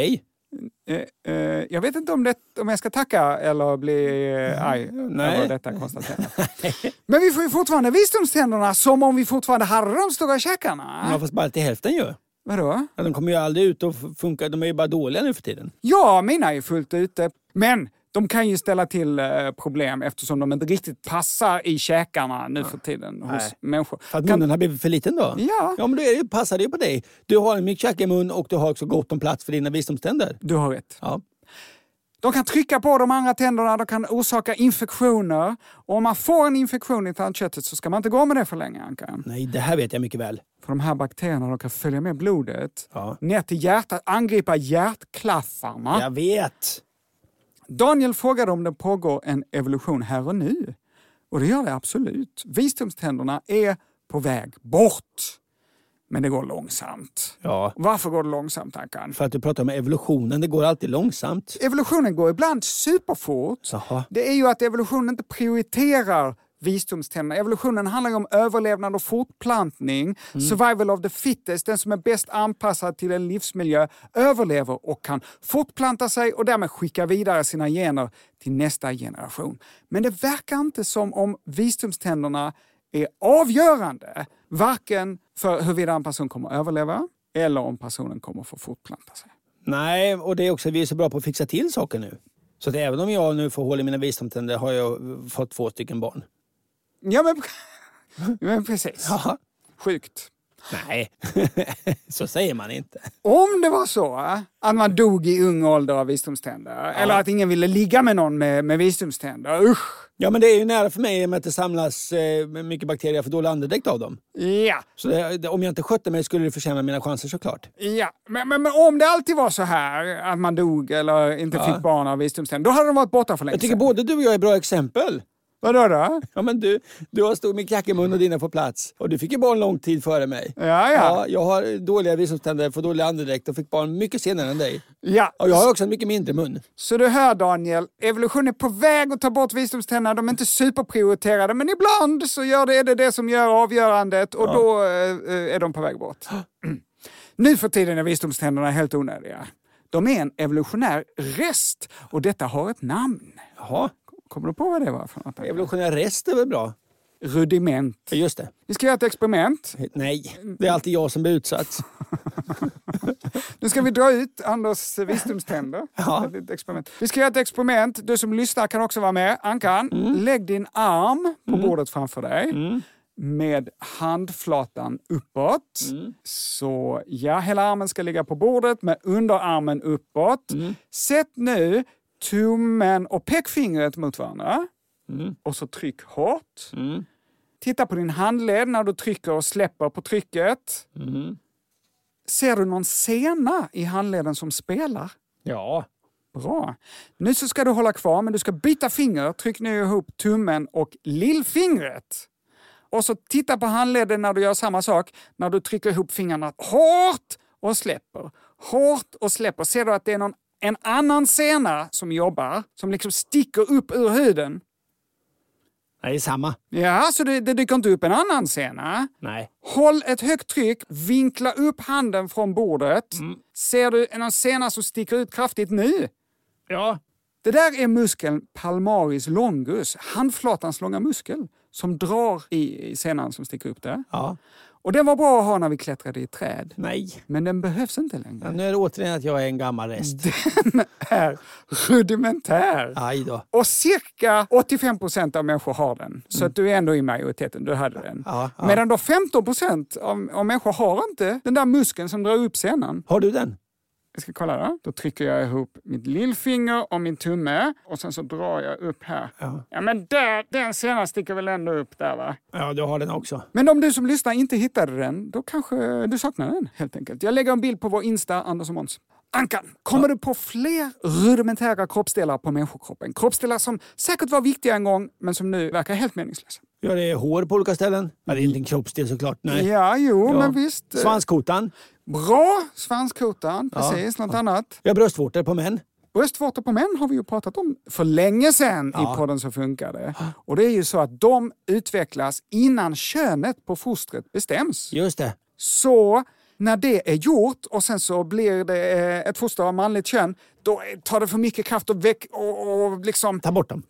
S2: Jag vet inte om jag ska tacka eller bli arg över detta konstaterat. Men vi får ju fortfarande visdomständerna som om vi fortfarande hade de stora käkarna.
S3: Ja, fast bara till hälften ju.
S2: Vadå?
S3: Ja, de kommer ju aldrig ut och funka. De är ju bara dåliga nu för tiden.
S2: Ja, mina är fullt ute. Men de kan ju ställa till problem eftersom de inte riktigt passar i käkarna nu för tiden hos människor.
S3: För att munnen har blivit för liten då?
S2: Ja.
S3: Ja, men då passar det ju på dig. Du har en mycket käk i mun och du har också gott om plats för dina visdomständer.
S2: Du har rätt.
S3: Ja.
S2: De kan trycka på de andra tänderna, de kan orsaka infektioner. Och om man får en infektion i tandköttet så ska man inte gå med det för länge, Ankan.
S3: Nej, det här vet jag mycket väl.
S2: För de här bakterierna de kan följa med blodet ner till hjärtat, angripa hjärtklaffarna.
S3: Jag vet.
S2: Daniel frågade om det pågår en evolution här och nu. Och det gör det absolut. Visdomständerna är på väg bort. Men det går långsamt.
S3: Ja.
S2: Varför går det långsamt, Ankan?
S3: För att du pratar om evolutionen, det går alltid långsamt.
S2: Evolutionen går ibland superfort.
S3: Jaha.
S2: Det är ju att evolutionen inte prioriterar visdomständerna. Evolutionen handlar ju om överlevnad och fortplantning. Survival of the fittest, den som är bäst anpassad till en livsmiljö, överlever och kan fortplanta sig och därmed skicka vidare sina gener till nästa generation. Men det verkar inte som om visdomständerna är avgörande, varken för huruvida en person kommer att överleva eller om personen kommer att få fortplanta sig.
S3: Nej, och det är också vi är så bra på att fixa till saker nu. Så att även om jag nu får hål i mina visdomständer har jag fått 2 stycken barn.
S2: Ja, men precis.
S3: Ja.
S2: Sjukt.
S3: Nej, så säger man inte.
S2: Om det var så att man dog i ung ålder av visdomständer, eller att ingen ville ligga med någon med visdomständer, usch!
S3: Ja, men det är ju nära för mig med att det samlas mycket bakterier för dålig andedräkt av dem.
S2: Ja.
S3: Så om jag inte skötte mig skulle det förtjäna mina chanser såklart.
S2: Ja, men om det alltid var så här att man dog eller inte fick barn av visdomständer, då hade de varit borta för länge
S3: Jag tycker
S2: sedan.
S3: både du och jag är bra exempel.
S2: Vadå då?
S3: Ja, men du har stor med kack i mun och dina får plats. Och du fick ju barn lång tid före mig.
S2: Ja.
S3: Jag har dåliga visdomständer, får dålig andedräkt och fick barn mycket senare än dig.
S2: Ja.
S3: Och jag har också en mycket mindre mun.
S2: Så du hör, Daniel, evolutionen är på väg att ta bort visdomständerna. De är inte superprioriterade, men ibland så är det som gör avgörandet och då är de på väg bort. Nu för tiden är visdomständerna helt onödiga. De är en evolutionär rest och detta har ett namn.
S3: Jaha.
S2: Kommer du på vad det var för något?
S3: Evolutionär rest är väl bra?
S2: Rudiment.
S3: Just det.
S2: Vi ska göra ett experiment.
S3: Nej, det är alltid jag som blir utsatt.
S2: Nu ska vi dra ut Anders visdomständer.
S3: Ja.
S2: Ett experiment. Vi ska göra ett experiment. Du som lyssnar kan också vara med. Ankan, lägg din arm på bordet framför dig. Med handflatan uppåt. Så hela armen ska ligga på bordet med underarmen uppåt. Sätt nu tummen och pekfingret mot varandra. Och så tryck hårt. Titta på din handled när du trycker och släpper på trycket. Ser du någon sena i handleden som spelar?
S3: Ja.
S2: Bra. Nu så ska du hålla kvar, men du ska byta finger. Tryck nu ihop tummen och lillfingret. Och så titta på handleden när du gör samma sak. När du trycker ihop fingrarna hårt och släpper. Hårt och släpper. Ser du att det är en annan sena som jobbar, som liksom sticker upp ur huden?
S3: Nej, det är samma.
S2: Ja, så det dyker inte upp en annan sena.
S3: Nej.
S2: Håll ett högt tryck, vinkla upp handen från bordet. Ser du en sena som sticker ut kraftigt nu?
S3: Ja.
S2: Det där är muskeln palmaris longus, handflatans långa muskel, som drar i senan som sticker upp där.
S3: Ja.
S2: Och den var bra att ha när vi klättrade i träd.
S3: Nej.
S2: Men den behövs inte längre.
S3: Ja, nu är det återigen att jag är en gammal rest.
S2: Den är rudimentär.
S3: Aj då.
S2: Och cirka 85% av människor har den. Så att du är ändå i majoriteten, du hade den.
S3: Ja.
S2: Medan då 15% av människor har inte den där muskeln som drar upp senan.
S3: Har du den?
S2: Jag ska kolla då. Då trycker jag ihop mitt lillfinger och min tumme. Och sen så drar jag upp här. Ja men den senan sticker väl ändå upp där, va?
S3: Ja, du har den också.
S2: Men om du som lyssnar inte hittade den, då kanske du saknar den helt enkelt. Jag lägger en bild på vår Insta, Anders och Måns. Ankan, kommer du på fler rudimentära kroppsdelar på människokroppen? Kroppsdelar som säkert var viktiga en gång, men som nu verkar helt meningslösa.
S3: Ja, det är hår på olika ställen. Ja, det är inte en kroppsdel såklart. Nej.
S2: Ja, men visst.
S3: Svanskotan.
S2: Bra, svanskotan. Precis, något annat.
S3: Vi har bröstvårtor på män.
S2: Bröstvårtor på män har vi ju pratat om för länge sedan i podden Så funkar det. Och det är ju så att de utvecklas innan könet på fostret bestäms.
S3: Just det.
S2: Så När det är gjort och sen så blir det ett foster av manligt kön, då tar det för mycket kraft och liksom
S3: Ta bort dem.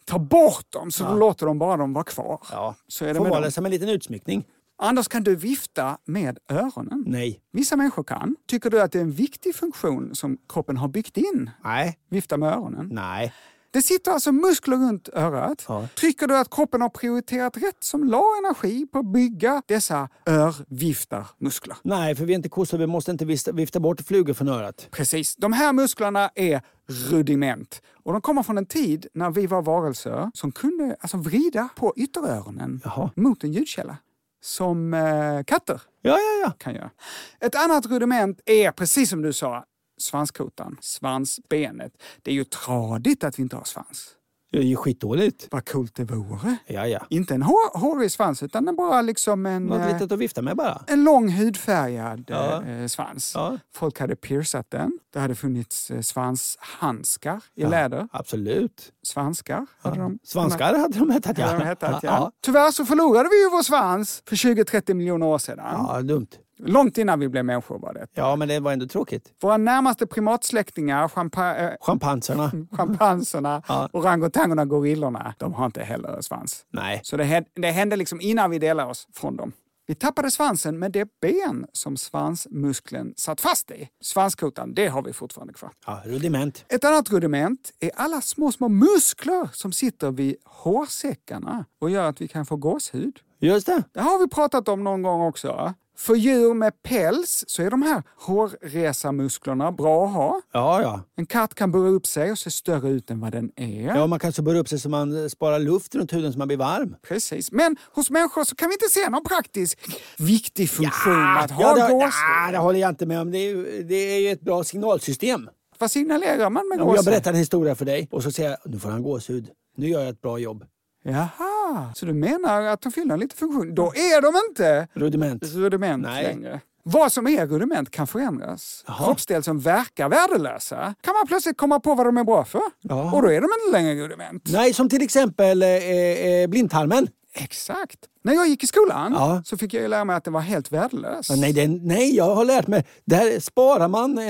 S2: Så då låter de bara dem vara kvar.
S3: Ja.
S2: Så är det
S3: Får
S2: med
S3: vara
S2: dem.
S3: som en liten utsmyckning.
S2: Anders, kan du vifta med öronen?
S3: Nej.
S2: Vissa människor kan. Tycker du att det är en viktig funktion som kroppen har byggt in?
S3: Nej.
S2: Vifta med öronen?
S3: Nej.
S2: Det sitter alltså muskler runt örat.
S3: Ja.
S2: Tycker du att kroppen har prioriterat rätt som la energi på att bygga dessa örviftarmuskler?
S3: Nej, för vi är inte kossor. Vi måste inte vifta bort flugor från örat.
S2: Precis. De här musklerna är rudiment. Och de kommer från en tid när vi var varelser som kunde vrida på ytteröronen mot en ljudkälla. Som katter
S3: Ja.
S2: kan göra. Ett annat rudiment är, precis som du sa, svanskotan, svansbenet. Det är ju tradigt att vi inte har svans.
S3: Det är ju skitdåligt.
S2: Vad coolt det vore.
S3: Ja.
S2: Inte en hårig svans, utan bara liksom
S3: Något litet att vifta med bara.
S2: en lång hudfärgad svans.
S3: Ja.
S2: Folk hade piercat den. Det hade funnits svanshandskar i läder.
S3: Absolut.
S2: Svanskar hade de.
S3: Svanskar hade de hetat,
S2: Ja. Tyvärr så förlorade vi ju vår svans för 20-30 miljoner år sedan.
S3: Ja, dumt.
S2: Långt innan vi blev människor var det.
S3: Ja, men det var ändå tråkigt.
S2: Våra närmaste primatsläktingar,
S3: Schimpanserna.
S2: schimpanserna, orangutangerna, gorillorna, de har inte heller svans.
S3: Nej.
S2: Så det hände liksom innan vi delade oss från dem. Vi tappade svansen, men det ben som svansmuskeln satt fast i, svanskotan, det har vi fortfarande kvar.
S3: Ja, rudiment.
S2: Ett annat rudiment är alla små muskler som sitter vid hårsäckarna och gör att vi kan få gåshud.
S3: Just det.
S2: Det har vi pratat om någon gång också. För djur med päls så är de här hårresamusklerna bra att ha.
S3: Ja.
S2: En katt kan burra upp sig och se större ut än vad den är.
S3: Ja, man kan så burra upp sig så man sparar luft runt huden så man blir varm.
S2: Precis. Men hos människor så kan vi inte se någon praktisk viktig funktion att ha gåshud.
S3: Det håller jag inte med om. Det är ju ett bra signalsystem.
S2: Vad signalerar man med
S3: Om
S2: gåshud?
S3: jag berättar en historia för dig och så säger jag, nu får han gåshud. Nu gör jag ett bra jobb.
S2: Jaha, så du menar att de fyller en liten funktion. Då är de inte rudiment längre. Vad som är rudiment kan förändras. Kroppsdelar som verkar värdelösa kan man plötsligt komma på vad de är bra för.
S3: Jaha.
S2: Och då är de inte längre rudiment.
S3: Nej, som till exempel blindtarmen.
S2: Exakt. När jag gick i skolan så fick jag ju lära mig att den var helt värdelös.
S3: Nej, jag har lärt mig. Där sparar man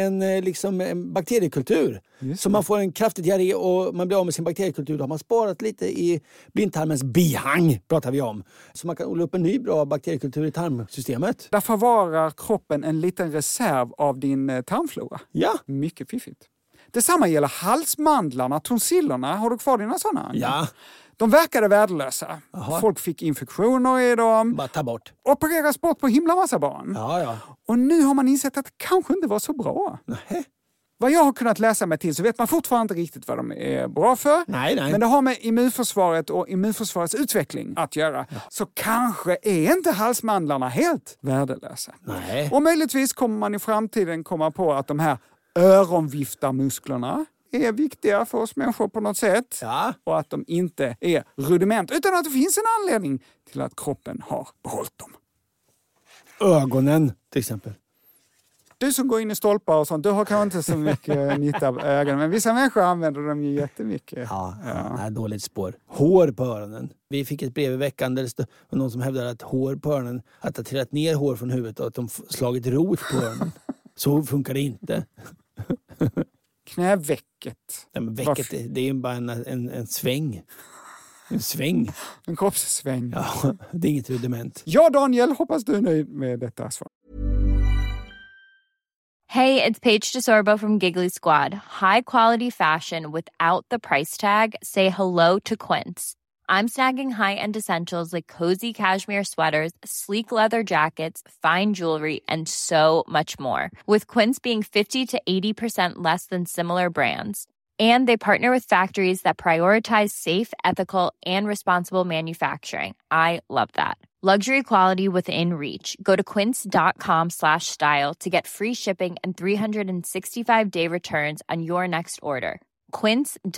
S3: en bakteriekultur. Så man får en kraftig diarré och man blir av med sin bakteriekultur. Då har man sparat lite i blindtarmens bihang, pratar vi om. Så man kan odla upp en ny bra bakteriekultur i tarmsystemet.
S2: Där förvarar kroppen en liten reserv av din tarmflora.
S3: Ja.
S2: Mycket fiffigt. Detsamma gäller halsmandlarna, tonsillerna. Har du kvar dina sådana?
S3: Ja.
S2: De verkade värdelösa. Folk fick infektioner i dem.
S3: Bara ta bort.
S2: Opereras bort på himla massa barn.
S3: Ja.
S2: Och nu har man insett att det kanske inte var så bra.
S3: Nej.
S2: Vad jag har kunnat läsa mig till så vet man fortfarande inte riktigt vad de är bra för.
S3: Nej.
S2: Men det har med immunförsvaret och immunförsvarets utveckling att göra. Ja. Så kanske är inte halsmandlarna helt värdelösa.
S3: Nej.
S2: Och möjligtvis kommer man i framtiden komma på att de här öronviftarmusklerna är viktiga för oss människor på något sätt.
S3: Ja.
S2: Och att de inte är rudiment, utan att det finns en anledning till att kroppen har behållit dem.
S3: Ögonen till exempel.
S2: Du som går in i stolpar och sånt, du har kanske inte så mycket nytta av ögonen. Men vissa människor använder dem ju jättemycket.
S3: Ja. Det är dåligt spår. Hår på öronen. Vi fick ett brev i veckan där det stod någon som hävdade att hår på öronen, att det har trillat ner hår från huvudet och att de slagit rot på öronen. Så funkar det inte.
S2: Knävecket.
S3: Nej, men vecket, det är ju bara en sväng. En sväng.
S2: En kroppssväng.
S3: Ja, det är inget rudiment.
S2: Ja, Daniel, hoppas du är nöjd med detta svar.
S7: Hey, it's Paige DeSorbo from Giggly Squad. High quality fashion without the price tag. Say hello to Quince. I'm snagging high-end essentials like cozy cashmere sweaters, sleek leather jackets, fine jewelry, and so much more. With Quince being 50 to 80% less than similar brands. And they partner with factories that prioritize safe, ethical, and responsible manufacturing. I love that. Luxury quality within reach. Go to quince.com/style to get free shipping and 365-day returns on your next order.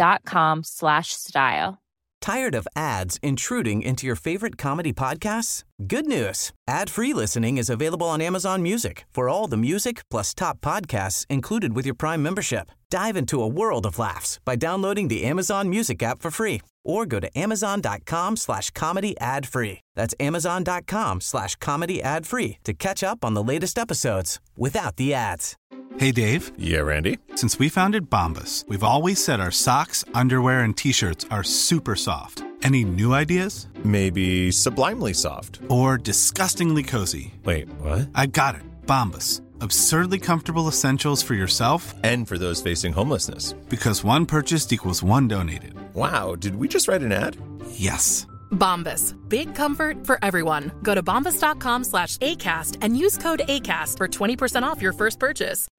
S7: Quince.com/style.
S1: Tired of ads intruding into your favorite comedy podcasts? Good news. Ad-free listening is available on Amazon Music for all the music plus top podcasts included with your Prime membership. Dive into a world of laughs by downloading the Amazon Music app for free or go to amazon.com/comedy ad-free. That's amazon.com/comedy ad-free to catch up on the latest episodes without the ads.
S8: Hey, Dave.
S9: Yeah, Randy.
S8: Since we founded Bombas, we've always said our socks, underwear, and T-shirts are super soft. Any new ideas?
S9: Maybe sublimely soft.
S8: Or disgustingly cozy.
S9: Wait, what?
S8: I got it. Bombas. Absurdly comfortable essentials for yourself
S9: and for those facing homelessness.
S8: Because one purchased equals one donated.
S9: Wow, did we just write an ad?
S8: Yes.
S10: Bombas. Big comfort for everyone. Go to bombas.com/ACAST and use code ACAST for 20% off your first purchase.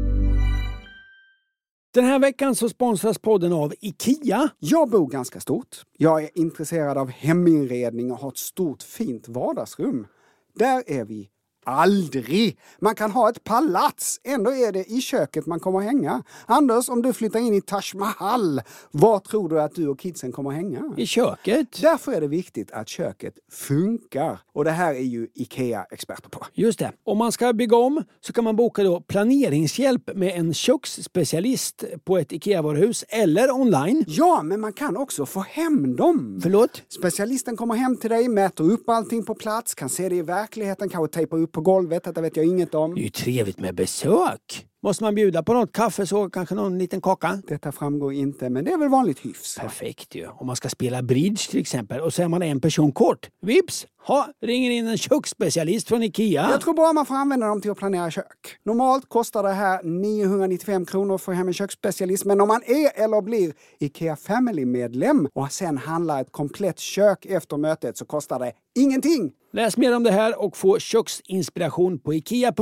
S3: Den här veckan så sponsras podden av IKEA.
S2: Jag bor ganska stort. Jag är intresserad av heminredning och har ett stort fint vardagsrum. Där är vi aldrig. Man kan ha ett palats. Ändå är det i köket man kommer att hänga. Anders, om du flyttar in i Taj Mahal, var tror du att du och kidsen kommer att hänga?
S3: I köket.
S2: Därför är det viktigt att köket funkar. Och det här är ju IKEA experter på.
S3: Just det. Om man ska bygga om så kan man boka då planeringshjälp med en köksspecialist på ett IKEA-varuhus eller online.
S2: Ja, men man kan också få hem dem.
S3: Förlåt?
S2: Specialisten kommer hem till dig, mäter upp allting på plats, kan se det i verkligheten, kanske tejpa upp på golvet, detta vet jag inget om.
S3: Det är ju trevligt med besök. Måste man bjuda på något kaffe så kanske någon liten kaka?
S2: Detta framgår inte, men det är väl vanligt hyfs.
S3: Perfekt ju. Om man ska spela bridge till exempel och så är man en person kort. Vips! Ringer in en köksspecialist från IKEA.
S2: Jag tror bara man får använda dem till att planera kök. Normalt kostar det här 995 kronor för hem en köksspecialist. Men om man är eller blir IKEA Family-medlem och sen handlar ett komplett kök efter mötet så kostar det ingenting.
S3: Läs mer om det här och få köksinspiration på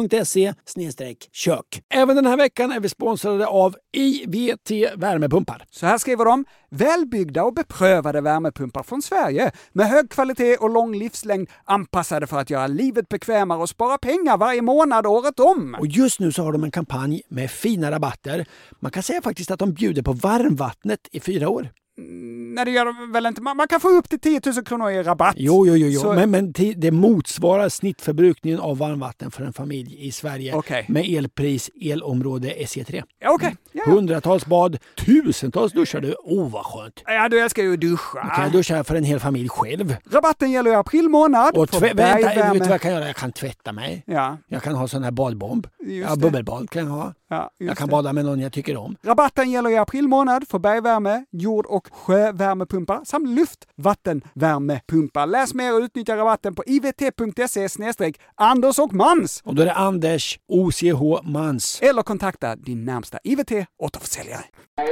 S3: ikea.se/kök. Även den här veckan är vi sponsrade av IVT värmepumpar.
S2: Så här skriver de: välbyggda och beprövade värmepumpar från Sverige med hög kvalitet och lång livslängd, anpassade för att göra livet bekvämare och spara pengar varje månad året om.
S3: Och just nu så har de en kampanj med fina rabatter. Man kan säga faktiskt att de bjuder på varmvattnet i 4 år.
S2: Nej, det gör de väl inte. Man kan få upp till 10 000 kronor i rabatt.
S3: Jo. Så... Men det motsvarar snittförbrukningen av varmvatten för en familj i Sverige med elpris, elområde SE3.
S2: Okej. Ja.
S3: Hundratals bad, tusentals duschar du. Vad skönt.
S2: Ja, du älskar ju duscha.
S3: Du kan duscha för en hel familj själv.
S2: Rabatten gäller i april månad.
S3: Och vet du vad jag kan göra? Jag kan tvätta mig.
S2: Ja.
S3: Jag kan ha sån här badbomb. Bubbelbad kan jag ha.
S2: Ja,
S3: jag kan bada med någon jag tycker om.
S2: Rabatten gäller i april månad för bergvärme, jord- och sjövärmepumpar samt luftvattenvärmepumpar. Läs mer och utnyttja rabatten på ivt.se/Anders och Mans.
S3: Och då är det Anders OCH Mans.
S2: Eller kontakta din närmsta IVT återförsäljare.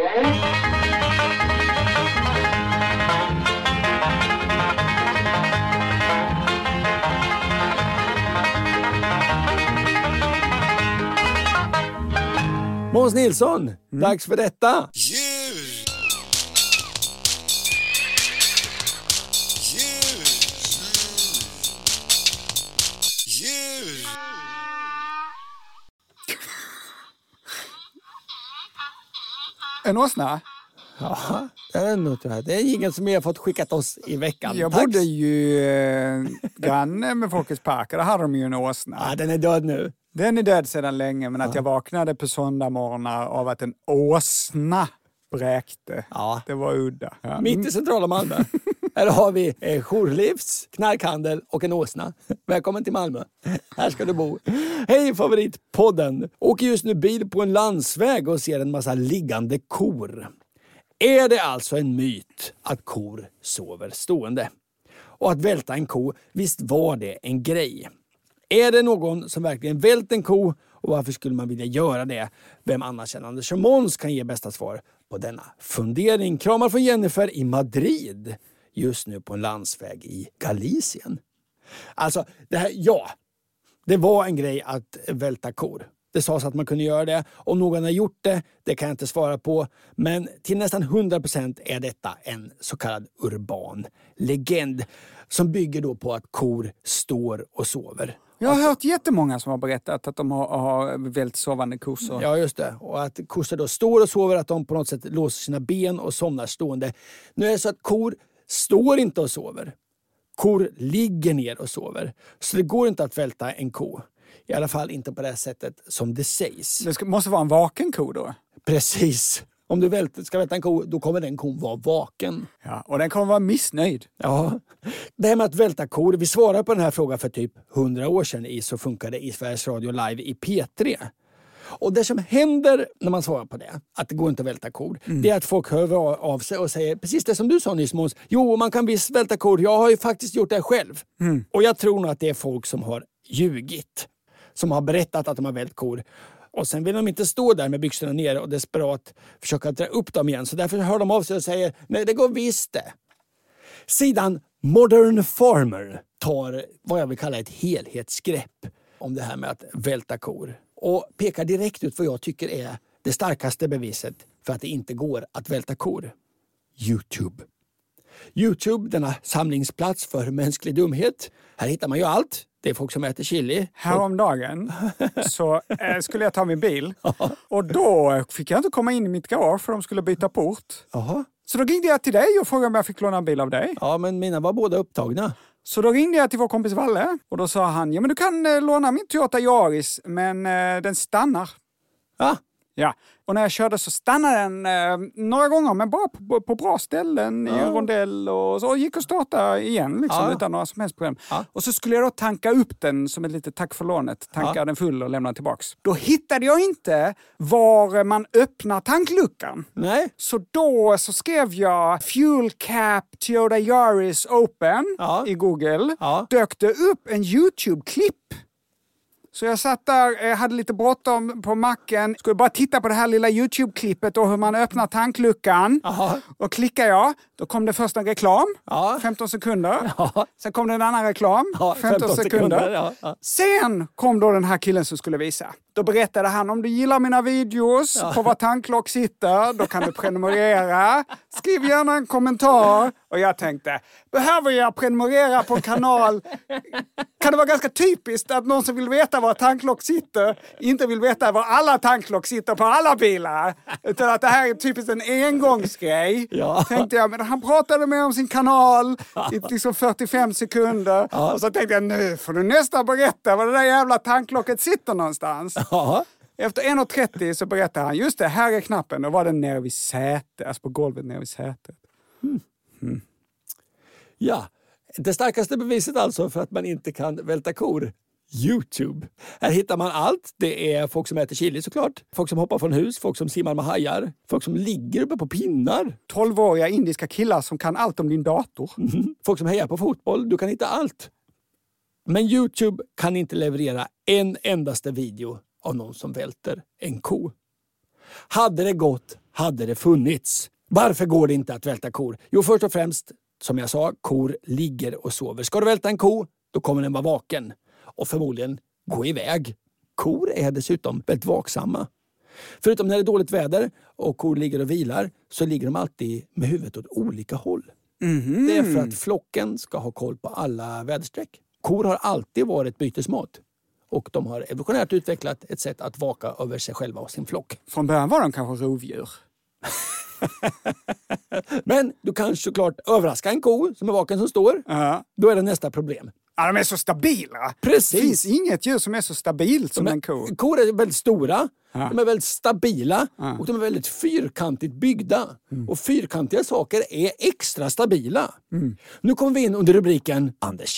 S3: Måns Nilsson, dags för detta.
S2: En åsna?
S3: Ja, det är nog det. Det är ingen som har fått skickat oss i veckan.
S2: Jag bodde ju granne med Folkets park och där hade de ju en åsna.
S3: Ja, den är död nu.
S2: Den är död sedan länge, men att jag vaknade på söndagmorgnar av att en åsna bräkte.
S3: Ja.
S2: Det var udda. Ja.
S3: Mitt i centrala Malmö. Här har vi jourlivs, knarkhandel och en åsna. Välkommen till Malmö. Här ska du bo. Hej favoritpodden. Åker just nu bil på en landsväg och ser en massa liggande kor. Är det alltså en myt att kor sover stående? Och att välta en ko, visst var det en grej. Är det någon som verkligen vält en ko och varför skulle man vilja göra det? Vem annars än Anders och Måns kan ge bästa svar på denna fundering. Kramar från Jennifer i Madrid. Just nu på en landsväg i Galicien. Alltså, det var en grej att välta kor. Det sades att man kunde göra det. Om någon har gjort det kan jag inte svara på. Men till nästan 100% är detta en så kallad urban legend. Som bygger då på att kor står och sover.
S2: Jag har hört jättemånga som har berättat att de har vält sovande kossor.
S3: Ja, just det. Och att kossor då står och sover, att de på något sätt låser sina ben och somnar stående. Nu är det så att kor står inte och sover. Kor ligger ner och sover. Så det går inte att välta en ko. I alla fall inte på det sättet som det sägs.
S2: Det måste vara en vaken ko då?
S3: Precis. Om du ska välta en ko, då kommer den kon vara vaken.
S2: Ja, och den kommer vara missnöjd.
S3: Ja. Det här med att välta kor, vi svarade på den här frågan för typ 100 år sedan i Så funkar det i Sveriges Radio live i P3. Och det som händer när man svarar på det, att det går inte att välta kor, det är att folk hör av sig och säger precis det som du sa nyss, Måns. Jo, man kan visst välta kor. Jag har ju faktiskt gjort det själv. Och jag tror nog att det är folk som har ljugit. Som har berättat att de har vält kor. Och sen vill de inte stå där med byxorna nere och desperat försöka dra upp dem igen. Så därför hör de av sig och säger, nej det går visst det. Sidan Modern Farmer tar vad jag vill kalla ett helhetsgrepp om det här med att välta kor. Och pekar direkt ut vad jag tycker är det starkaste beviset för att det inte går att välta kor. YouTube. YouTube, denna samlingsplats för mänsklig dumhet. Här hittar man ju allt. Det är folk som äter chili.
S2: Häromdagen så skulle jag ta min bil. Och då fick jag inte komma in i mitt garage för de skulle byta port.
S3: Aha.
S2: Så då ringde jag till dig och frågade om jag fick låna en bil av dig.
S3: Ja, men mina var båda upptagna.
S2: Så då ringde jag till vår kompis Valle och då sa han, ja men du kan låna min Toyota Yaris men den stannar.
S3: Ja.
S2: Ja, och när jag körde så stannade den några gånger men bara på bra ställen i en rondell och så gick och starta igen liksom, utan några som helst problem. Ja. Och så skulle jag då tanka upp den som ett litet tack för lånet, tanka den full och lämna tillbaks. Då hittade jag inte var man öppnar tankluckan.
S3: Nej.
S2: Så då så skrev jag Fuel Cap Toyota Yaris Open i Google. Ja. Dök det upp en YouTube-klipp. Så jag satt där, hade lite bråttom på macken. Skulle bara titta på det här lilla YouTube-klippet och hur man öppnar tankluckan. Aha. Och klickar jag, då kom det först en reklam, 15 sekunder. Ja. Sen kom det en annan reklam, 15 sekunder. Ja. Sen kom då den här killen som skulle visa. Då berättade han, om du gillar mina videos på vad tanklock sitter, då kan du prenumerera. Skriv gärna en kommentar. Och jag tänkte, behöver jag prenumerera på en kanal? Kan det vara ganska typiskt att någon som vill veta var tanklock sitter inte vill veta var alla tanklock sitter på alla bilar? Utan att det här är typiskt en engångsgrej. Ja. Tänkte jag, men han pratade med om sin kanal i liksom 45 sekunder. Ja. Och så tänkte jag, nu får du nästan berätta var det där jävla tanklocket sitter någonstans. Ja. Efter 1.30 så berättade han, just det, här är knappen. Då var den nere vid sätet, alltså på golvet nere vid sätet.
S3: Ja, det starkaste beviset alltså för att man inte kan välta kor. YouTube. Här hittar man allt. Det är folk som äter chili såklart. Folk som hoppar från hus. Folk som simmar med hajar. Folk som ligger uppe på pinnar.
S2: 12-åriga indiska killar som kan allt om din dator.
S3: Folk som hejar på fotboll. Du kan hitta allt. Men YouTube kan inte leverera en endaste video av någon som välter en ko. Hade det gått, hade det funnits. Varför går det inte att välta kor? Jo, först och främst, som jag sa, kor ligger och sover. Ska du välta en ko, då kommer den vara vaken. Och förmodligen gå iväg. Kor är dessutom väldigt vaksamma. Förutom när det är dåligt väder och kor ligger och vilar så ligger de alltid med huvudet åt olika håll. Mm-hmm. Det är för att flocken ska ha koll på alla väderstreck. Kor har alltid varit bytesmat. Och de har evolutionärt utvecklat ett sätt att vaka över sig själva och sin flock.
S2: Från början var de kanske rovdjur.
S3: Men du kan såklart överraska en ko som är vaken som står. Då är det nästa problem.
S2: Ja, de är så stabila.
S3: Precis.
S2: Det finns inget djur som är så stabilt som en ko.
S3: Kor är väldigt stora. Ja. De är väldigt stabila. Ja. Och de är väldigt fyrkantigt byggda. Och fyrkantiga saker är extra stabila. Nu kommer vi in under rubriken Anders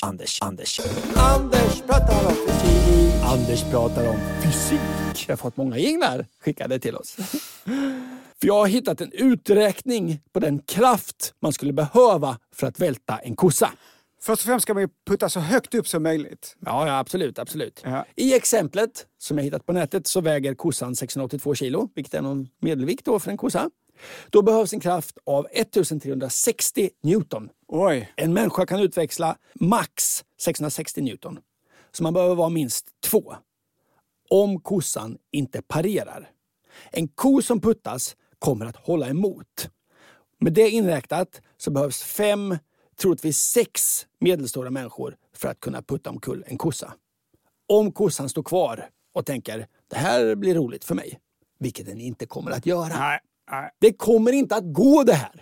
S3: pratar om fysik. Anders pratar om fysik. Jag har fått många jinglar skickade till oss. För jag har hittat en uträkning på den kraft man skulle behöva för att välta en kossa.
S2: Först och främst ska man ju putta så högt upp som möjligt.
S3: Ja, absolut. Ja. I exemplet som jag hittat på nätet så väger kossan 682 kilo, vilket är någon medelvikt då för en kossa. Då behövs en kraft av 1360 newton.
S2: Oj.
S3: En människa kan utväxla max 660 newton. Så man behöver vara minst 2. Om kossan inte parerar. En ko som puttas kommer att hålla emot. Med det inräknat så behövs 5, troligtvis 6 medelstora människor för att kunna putta omkull en kossa. Om kossan står kvar och tänker, det här blir roligt för mig, vilket den inte kommer att göra.
S2: Nej.
S3: Det kommer inte att gå det här.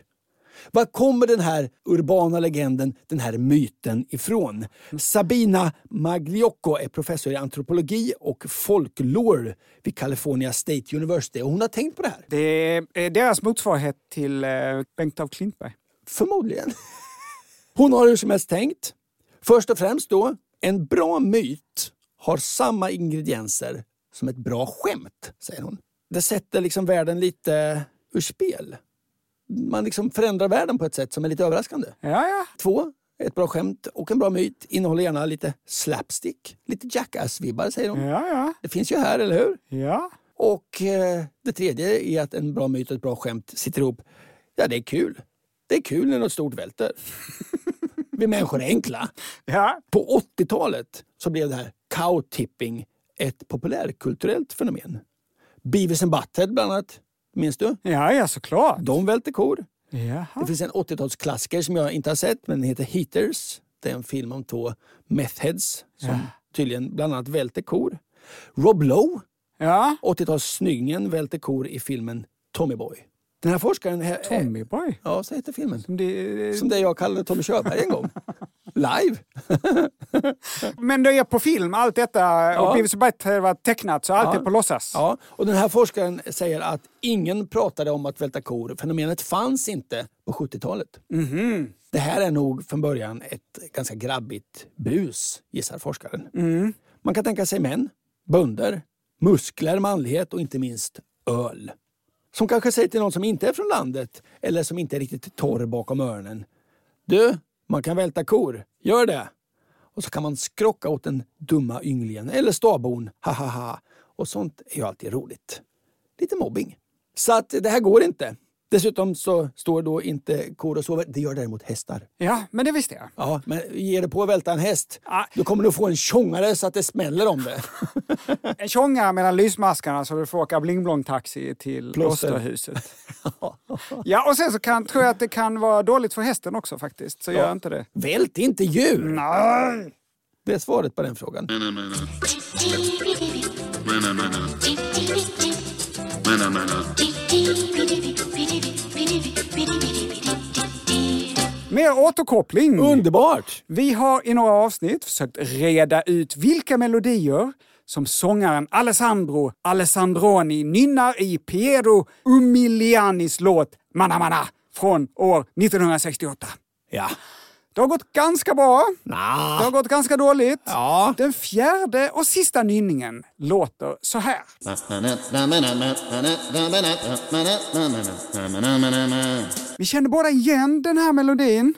S3: Var kommer den här urbana legenden, den här myten ifrån? Sabina Magliocco är professor i antropologi och folklore vid California State University. Och hon har tänkt på det här.
S2: Det är deras motsvarighet till Bengt av Klintberg.
S3: Förmodligen. Hon har hur som helst tänkt. Först och främst då, en bra myt har samma ingredienser som ett bra skämt, säger hon. Det sätter liksom världen lite ur spel. Man liksom förändrar världen på ett sätt som är lite överraskande.
S2: Ja.
S3: 2, ett bra skämt och en bra myt innehåller gärna lite slapstick. Lite Jackass-vibbar, säger hon.
S2: Ja.
S3: Det finns ju här, eller hur?
S2: Ja.
S3: Och det tredje är att en bra myt och ett bra skämt sitter ihop. Ja, det är kul. Det är kul när något stort välter. Vi människor är enkla.
S2: Ja.
S3: På 80-talet så blev det här cow-tipping ett populärkulturellt fenomen. Beavis and Butthead bland annat. Minns du?
S2: Ja, såklart.
S3: De välter kor.
S2: Jaha.
S3: Det finns en 80-talsklassiker som jag inte har sett, men den heter Heaters. Det är en film om 2 methheads som tydligen bland annat välter kor. Rob Lowe, 80-talssnyggingen, välter kor i filmen Tommy Boy. Den här forskaren...
S2: Tommy Boy?
S3: Ja, så heter filmen. Som det jag kallade Tommy Körberg en gång. Live.
S2: Men det är på film, allt detta. Och Beavis and Butthead var tecknat, så allt är på låtsas.
S3: Ja, och den här forskaren säger att ingen pratade om att välta kor. Fenomenet fanns inte på 70-talet.
S2: Mm-hmm.
S3: Det här är nog från början ett ganska grabbigt bus, gissar forskaren.
S2: Mm.
S3: Man kan tänka sig män, bönder, muskler, manlighet och inte minst öl. Som kanske säger till någon som inte är från landet eller som inte är riktigt torr bakom öronen. Du, man kan välta kor. Gör det. Och så kan man skrocka åt den dumma ynglingen eller stabon. Hahaha. Och sånt är ju alltid roligt. Lite mobbing. Så att det här går inte. Dessutom så står då inte kor och sover. Det gör däremot hästar.
S2: Ja, men det visste jag.
S3: Ja, men ger det på att välta en häst, då kommer du få en tjongare så att det smäller om det.
S2: En tjongare mellan lysmaskarna så du får åka bling-blong-taxi till Klosterhuset. Ja, och sen så tror jag att det kan vara dåligt för hästen också faktiskt. Så gör inte det.
S3: Vält inte djur!
S2: Nej!
S3: Det är svaret på den frågan.
S2: Mer återkoppling.
S3: Underbart!
S2: Vi har i några avsnitt försökt reda ut vilka melodier som sångaren Alessandro Alessandroni nynnar i Piero Umilianis låt Mana Mana från år 1968.
S3: Ja.
S2: Det har gått ganska bra.
S3: Det
S2: har gått ganska dåligt.
S3: Ja.
S2: Den fjärde och sista nynningen låter så här. Vi kände båda igen den här melodin.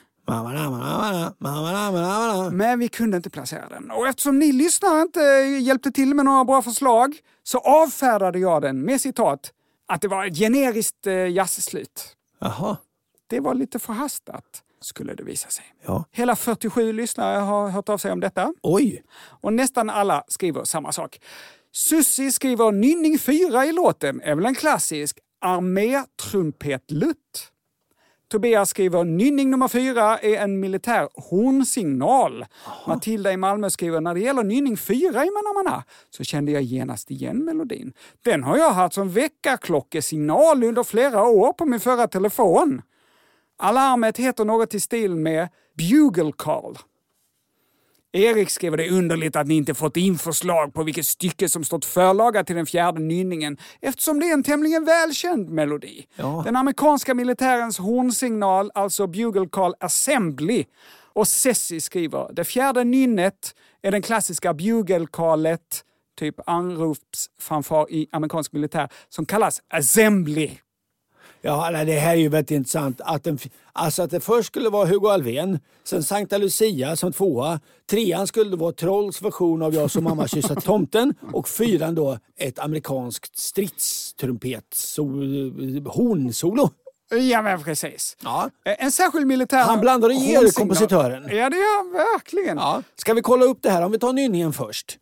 S2: Men vi kunde inte placera den. Och eftersom ni lyssnare inte hjälpte till med några bra förslag så avfärdade jag den med citat att det var ett generiskt jazzslut.
S3: Jaha.
S2: Det var lite förhastat, skulle det visa sig.
S3: Ja.
S2: Hela 47 lyssnare har hört av sig om detta.
S3: Oj!
S2: Och nästan alla skriver samma sak. Sussi skriver nynning 4 i låten, är väl en klassisk armétrumpetlutt. Tobias skriver nynning nummer 4 är en militär hornsignal. Aha. Matilda i Malmö skriver när det gäller nynning 4 i Manamana så kände jag genast igen melodin. Den har jag haft som väckarklockesignal under flera år på min förra telefon. Alarmet heter något i stil med Bugle Call. Erik skriver det underligt att ni inte fått in förslag på vilket stycke som stått förlagat till den fjärde nynningen eftersom det är en tämligen välkänd melodi. Ja. Den amerikanska militärens hornsignal, alltså Bugle Call Assembly. Och Cessi skriver, det fjärde nynnet är den klassiska Bugle Callet, typ anropsfanfar i amerikansk militär, som kallas Assembly.
S3: Ja, det här är ju väldigt intressant. Att det först skulle vara Hugo Alfvén, sen Sankta Lucia som 2:a. 3:an skulle vara Trolls version av Jag som mamma kyssar tomten. Och 4:an då ett amerikanskt stridstrumpet hornsolo.
S2: Ja, men precis.
S3: Ja.
S2: En särskild militär...
S3: Han blandar och ger kompositören.
S2: Ja, det gör han verkligen.
S3: Ja. Ska vi kolla upp det här om vi tar nynningen först?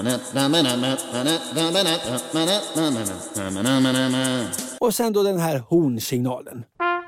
S3: Och sen då den här hornsignalen.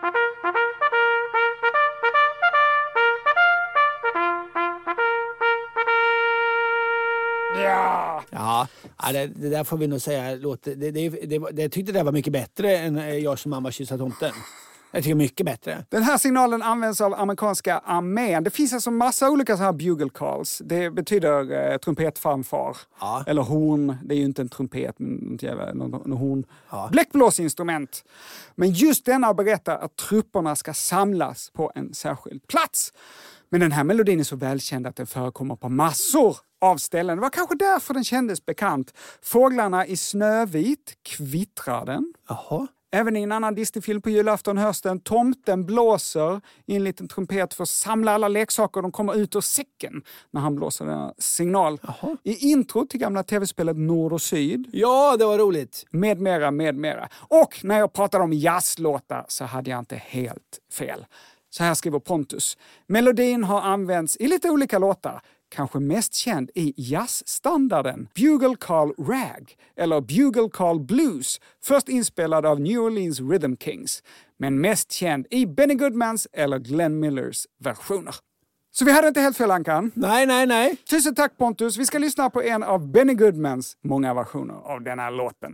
S3: Ja, det där får vi nog säga. Jag tyckte det var mycket bättre än Jag som mamma kyssar tomten. Jag tycker mycket bättre.
S2: Den här signalen används av amerikanska armén. Det finns alltså massa olika så här bugle calls. Det betyder trumpetfanfar.
S3: Ja.
S2: Eller horn. Det är ju inte en trumpet, men någon horn. Ja. Bläckblåsinstrument. Men just denna berättar att trupperna ska samlas på en särskild plats. Men den här melodin är så välkänd att den förekommer på massor av ställen. Det var kanske därför den kändes bekant. Fåglarna i Snövit kvittrar den.
S3: Jaha.
S2: Även i en annan Disney-film på julafton hösten. Tomten blåser i en liten trumpet för att samla alla leksaker. De kommer ut ur säcken när han blåser den signal.
S3: Jaha.
S2: I intro till gamla tv-spelet Nord och Syd.
S3: Ja, det var roligt.
S2: Med mera. Och när jag pratade om jazzlåtar så hade jag inte helt fel. Så här skriver Pontus. Melodin har använts i lite olika låtar. Kanske mest känd i jazzstandarden Bugle Call Rag eller Bugle Call Blues, först inspelad av New Orleans Rhythm Kings, men mest känd i Benny Goodmans eller Glenn Millers versioner. Så vi hade inte helt fel, Ankan.
S3: Nej.
S2: Tusen tack, Pontus. Vi ska lyssna på en av Benny Goodmans många versioner av den här låten.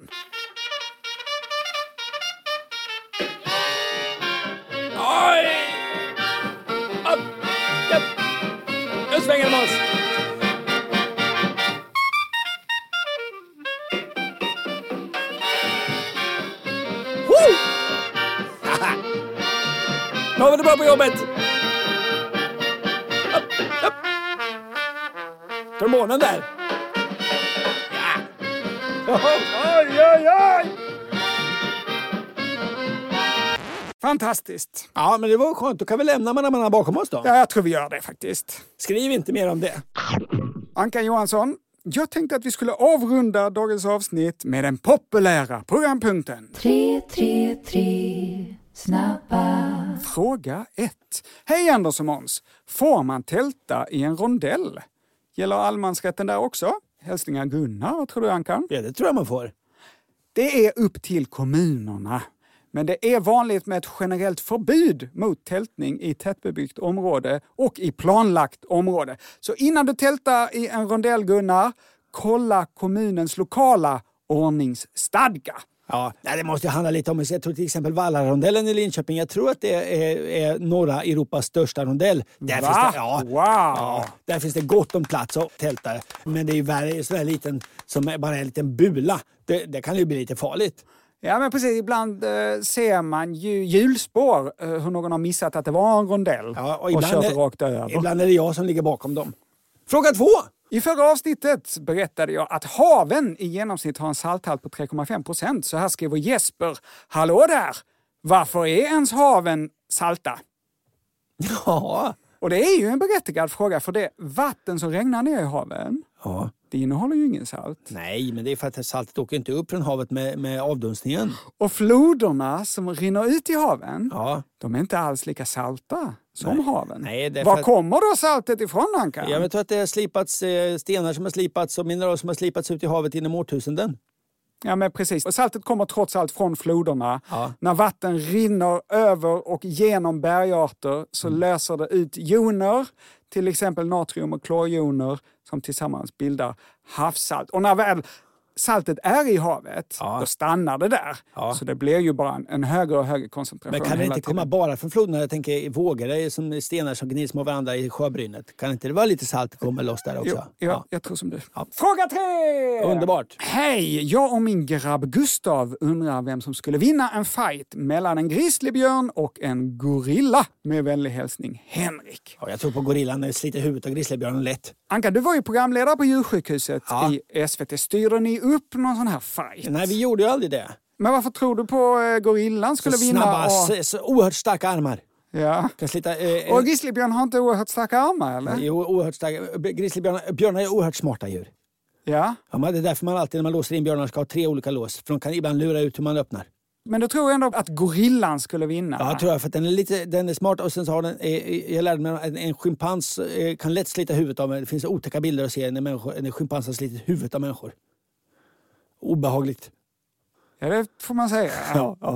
S3: Oj! Upp! Upp! Nu svänger de oss! Woo! Nu har vi det bra på jobbet! Upp! Trombonen där! Ja!
S2: Oj! Fantastiskt.
S3: Ja, men det var skönt. Då kan vi lämna manna bakom oss då.
S2: Ja, jag tror vi gör det faktiskt.
S3: Skriv inte mer om det.
S2: Ankan Johansson, jag tänkte att vi skulle avrunda dagens avsnitt med den populära programpunkten.
S11: 3, snabba.
S2: Fråga 1. Hej Anders och Måns. Får man tälta i en rondell? Gäller allemansrätten där också? Hälsningar Gunnar, vad tror du, Ankan?
S3: Ja, det tror jag man får.
S2: Det är upp till kommunerna. Men det är vanligt med ett generellt förbud mot tältning i tättbebyggt område och i planlagt område. Så innan du tältar i en rondell, Gunnar, kolla kommunens lokala ordningsstadga.
S3: Ja, det måste handla lite om, jag tror till exempel Vallarondellen i Linköping. Jag tror att det är norra Europas största rondell. Där finns det, där finns det gott om plats att tälta. Men det är ju värre så här liten som bara är en liten bula. Det kan ju bli lite farligt.
S2: Ja, men precis. Ibland ser man ju hjulspår hur någon har missat att det var en rondell och kört rakt över.
S3: Ibland är det jag som ligger bakom dem. Fråga 2!
S2: I förra avsnittet berättade jag att haven i genomsnitt har en salthalt på 3,5%. Så här skriver Jesper. Hallå där! Varför är ens haven salta?
S3: Ja.
S2: Och det är ju en berättigad fråga, för det vatten som regnar ner i haven, det innehåller ju ingen salt.
S3: Nej, men det är för att saltet åker inte upp från havet med avdunstningen.
S2: Och floderna som rinner ut i haven, de är inte alls lika salta som haven.
S3: Nej,
S2: var kommer då saltet ifrån, Ankan?
S3: Jag tror att det har slipats stenar som har slipats och mineral som har slipats ut i havet inom årtusenden.
S2: Ja, men precis. Och saltet kommer trots allt från floderna. Ja. När vatten rinner över och genom bergarter så löser det ut joner, till exempel natrium- och klorjoner, som tillsammans bildar havssalt. Och när väl saltet är i havet, då stannar det där. Ja. Så det blir ju bara en högre och högre koncentration.
S3: Men kan det inte komma bara från floderna? Jag tänker vågor, det är som stenar som gnids mot varandra i sjöbrynet. Kan inte det vara lite salt som kommer loss där också?
S2: Jo, jag tror som du. Ja. Fråga 3!
S3: Underbart!
S2: Hej! Jag och min grabb Gustav undrar vem som skulle vinna en fight mellan en grizzlybjörn och en gorilla. Med vänlig hälsning, Henrik.
S3: Ja, jag tror på gorillan, det sliter huvudet och grizzlybjörnen lätt.
S2: Anka, du var ju programledare på djursjukhuset i SVT. Styr ni upp någon sån här fight?
S3: Nej, vi gjorde ju aldrig det.
S2: Men varför tror du på gorillan skulle vinna?
S3: Snabba, så oerhört starka armar.
S2: Ja.
S3: Kan slita,
S2: och grizzlybjörn har inte oerhört starka armar, eller?
S3: Jo, oerhört starka. Grizzlybjörnar är oerhört smarta djur.
S2: Ja.
S3: Ja, men det är därför man alltid när man låser in björnar ska ha 3 olika lås. För de kan ibland lura ut hur man öppnar.
S2: Men du tror ändå att gorillan skulle vinna?
S3: Ja, tror jag. För att den är smart och sen så har den, jag lärde mig att en schimpans kan lätt slita huvudet av. Det finns otäcka bilder att se när en schimpans har slitit huvudet av människor. Obehagligt.
S2: Ja, det får man säga.
S3: Ja.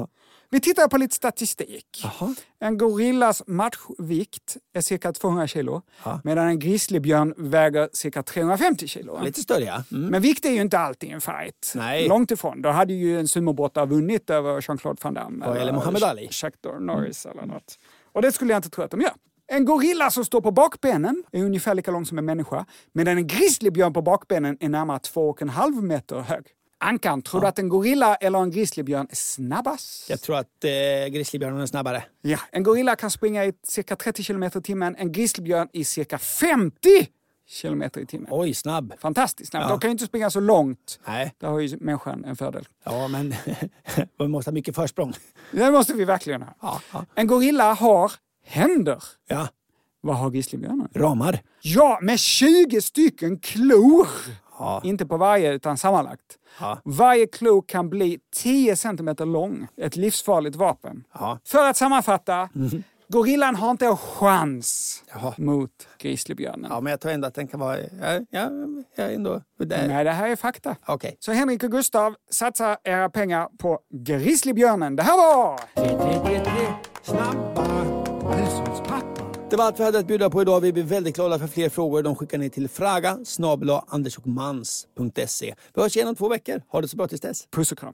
S2: Vi tittar på lite statistik.
S3: Jaha.
S2: En gorillas matchvikt är cirka 200 kilo, medan en grizzlybjörn väger cirka 350 kilo.
S3: Lite större, ja.
S2: Men vikt är ju inte alltid en fight.
S3: Nej.
S2: Långt ifrån. Då hade ju en sumobrottare vunnit över Jean-Claude Van Damme.
S3: Eller Muhammad Ali.
S2: Chuck Norris eller något. Och det skulle jag inte tro att de gör. En gorilla som står på bakbenen är ungefär lika lång som en människa, medan en grizzlybjörn på bakbenen är närmare 2,5 meter hög. Ankan, tror du att en gorilla eller en grizzlybjörn är snabbast?
S3: Jag tror att grizzlybjörnen är snabbare.
S2: Ja, en gorilla kan springa i cirka 30 km i timmen, en grizzlybjörn i cirka 50 km i timmen.
S3: Oj, snabb.
S2: Fantastiskt snabbt.
S3: Ja.
S2: De kan ju inte springa så långt.
S3: Nej.
S2: Där har ju människan en fördel.
S3: Ja, men vi måste ha mycket försprång.
S2: Det måste vi verkligen ha.
S3: Ja.
S2: En gorilla har händer.
S3: Ja.
S2: Vad har grizzlybjörnen?
S3: Ramar.
S2: Ja, med 20 stycken klor.
S3: Ja.
S2: Inte på varje, utan sammanlagt.
S3: Ja.
S2: Varje klo kan bli 10 centimeter lång. Ett livsfarligt vapen.
S3: Ja.
S2: För att sammanfatta, gorillan har inte en chans
S3: Jaha.
S2: mot grizzlybjörnen.
S3: Ja, men jag tror ändå att den kan vara... Ja, ändå...
S2: Nej, det här är fakta.
S3: Okej.
S2: Så Henrik och Gustav, satsa era pengar på grizzlybjörnen. Det här var...
S3: Snabba.
S2: Hushållspapper.
S3: Det var allt vi hade att bjuda på idag. Vi blir väldigt glada för fler frågor. De skickar ner till fraga@andersochmans.se. Vi hörs igen om 2 veckor. Ha det så bra tills dess.
S2: Puss och kram.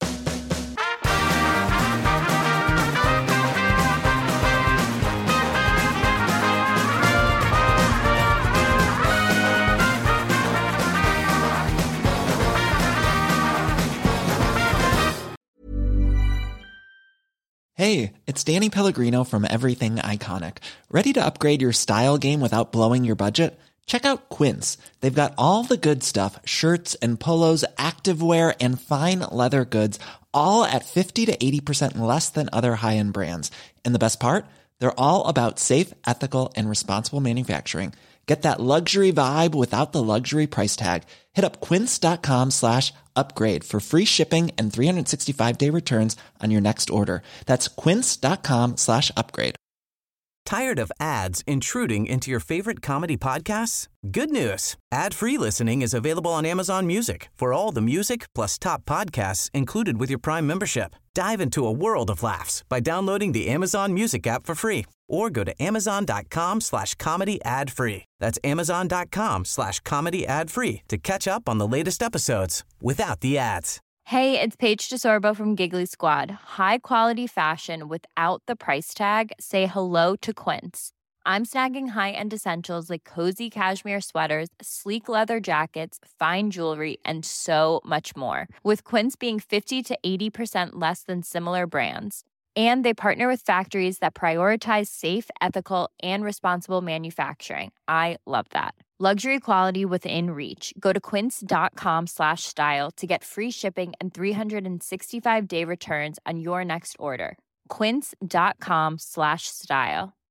S11: Hey, it's Danny Pellegrino from Everything Iconic. Ready to upgrade your style game without blowing your budget? Check out Quince. They've got all the good stuff, shirts and polos, activewear, and fine leather goods, all at 50 to 80% less than other high-end brands. And the best part? They're all about safe, ethical, and responsible manufacturing. Get that luxury vibe without the luxury price tag. Hit up quince.com/upgrade for free shipping and 365-day returns on your next order. That's quince.com/upgrade.
S1: Tired of ads intruding into your favorite comedy podcasts? Good news. Ad-free listening is available on Amazon Music for all the music plus top podcasts included with your Prime membership. Dive into a world of laughs by downloading the Amazon Music app for free or go to amazon.com/comedy ad-free. That's amazon.com/comedy ad-free to catch up on the latest episodes without the ads.
S7: Hey, it's Paige DeSorbo from Giggly Squad. High quality fashion without the price tag. Say hello to Quince. I'm snagging high-end essentials like cozy cashmere sweaters, sleek leather jackets, fine jewelry, and so much more. With Quince being 50 to 80% less than similar brands. And they partner with factories that prioritize safe, ethical, and responsible manufacturing. I love that. Luxury quality within reach. Go to quince.com/style to get free shipping and 365-day returns on your next order. Quince.com/style.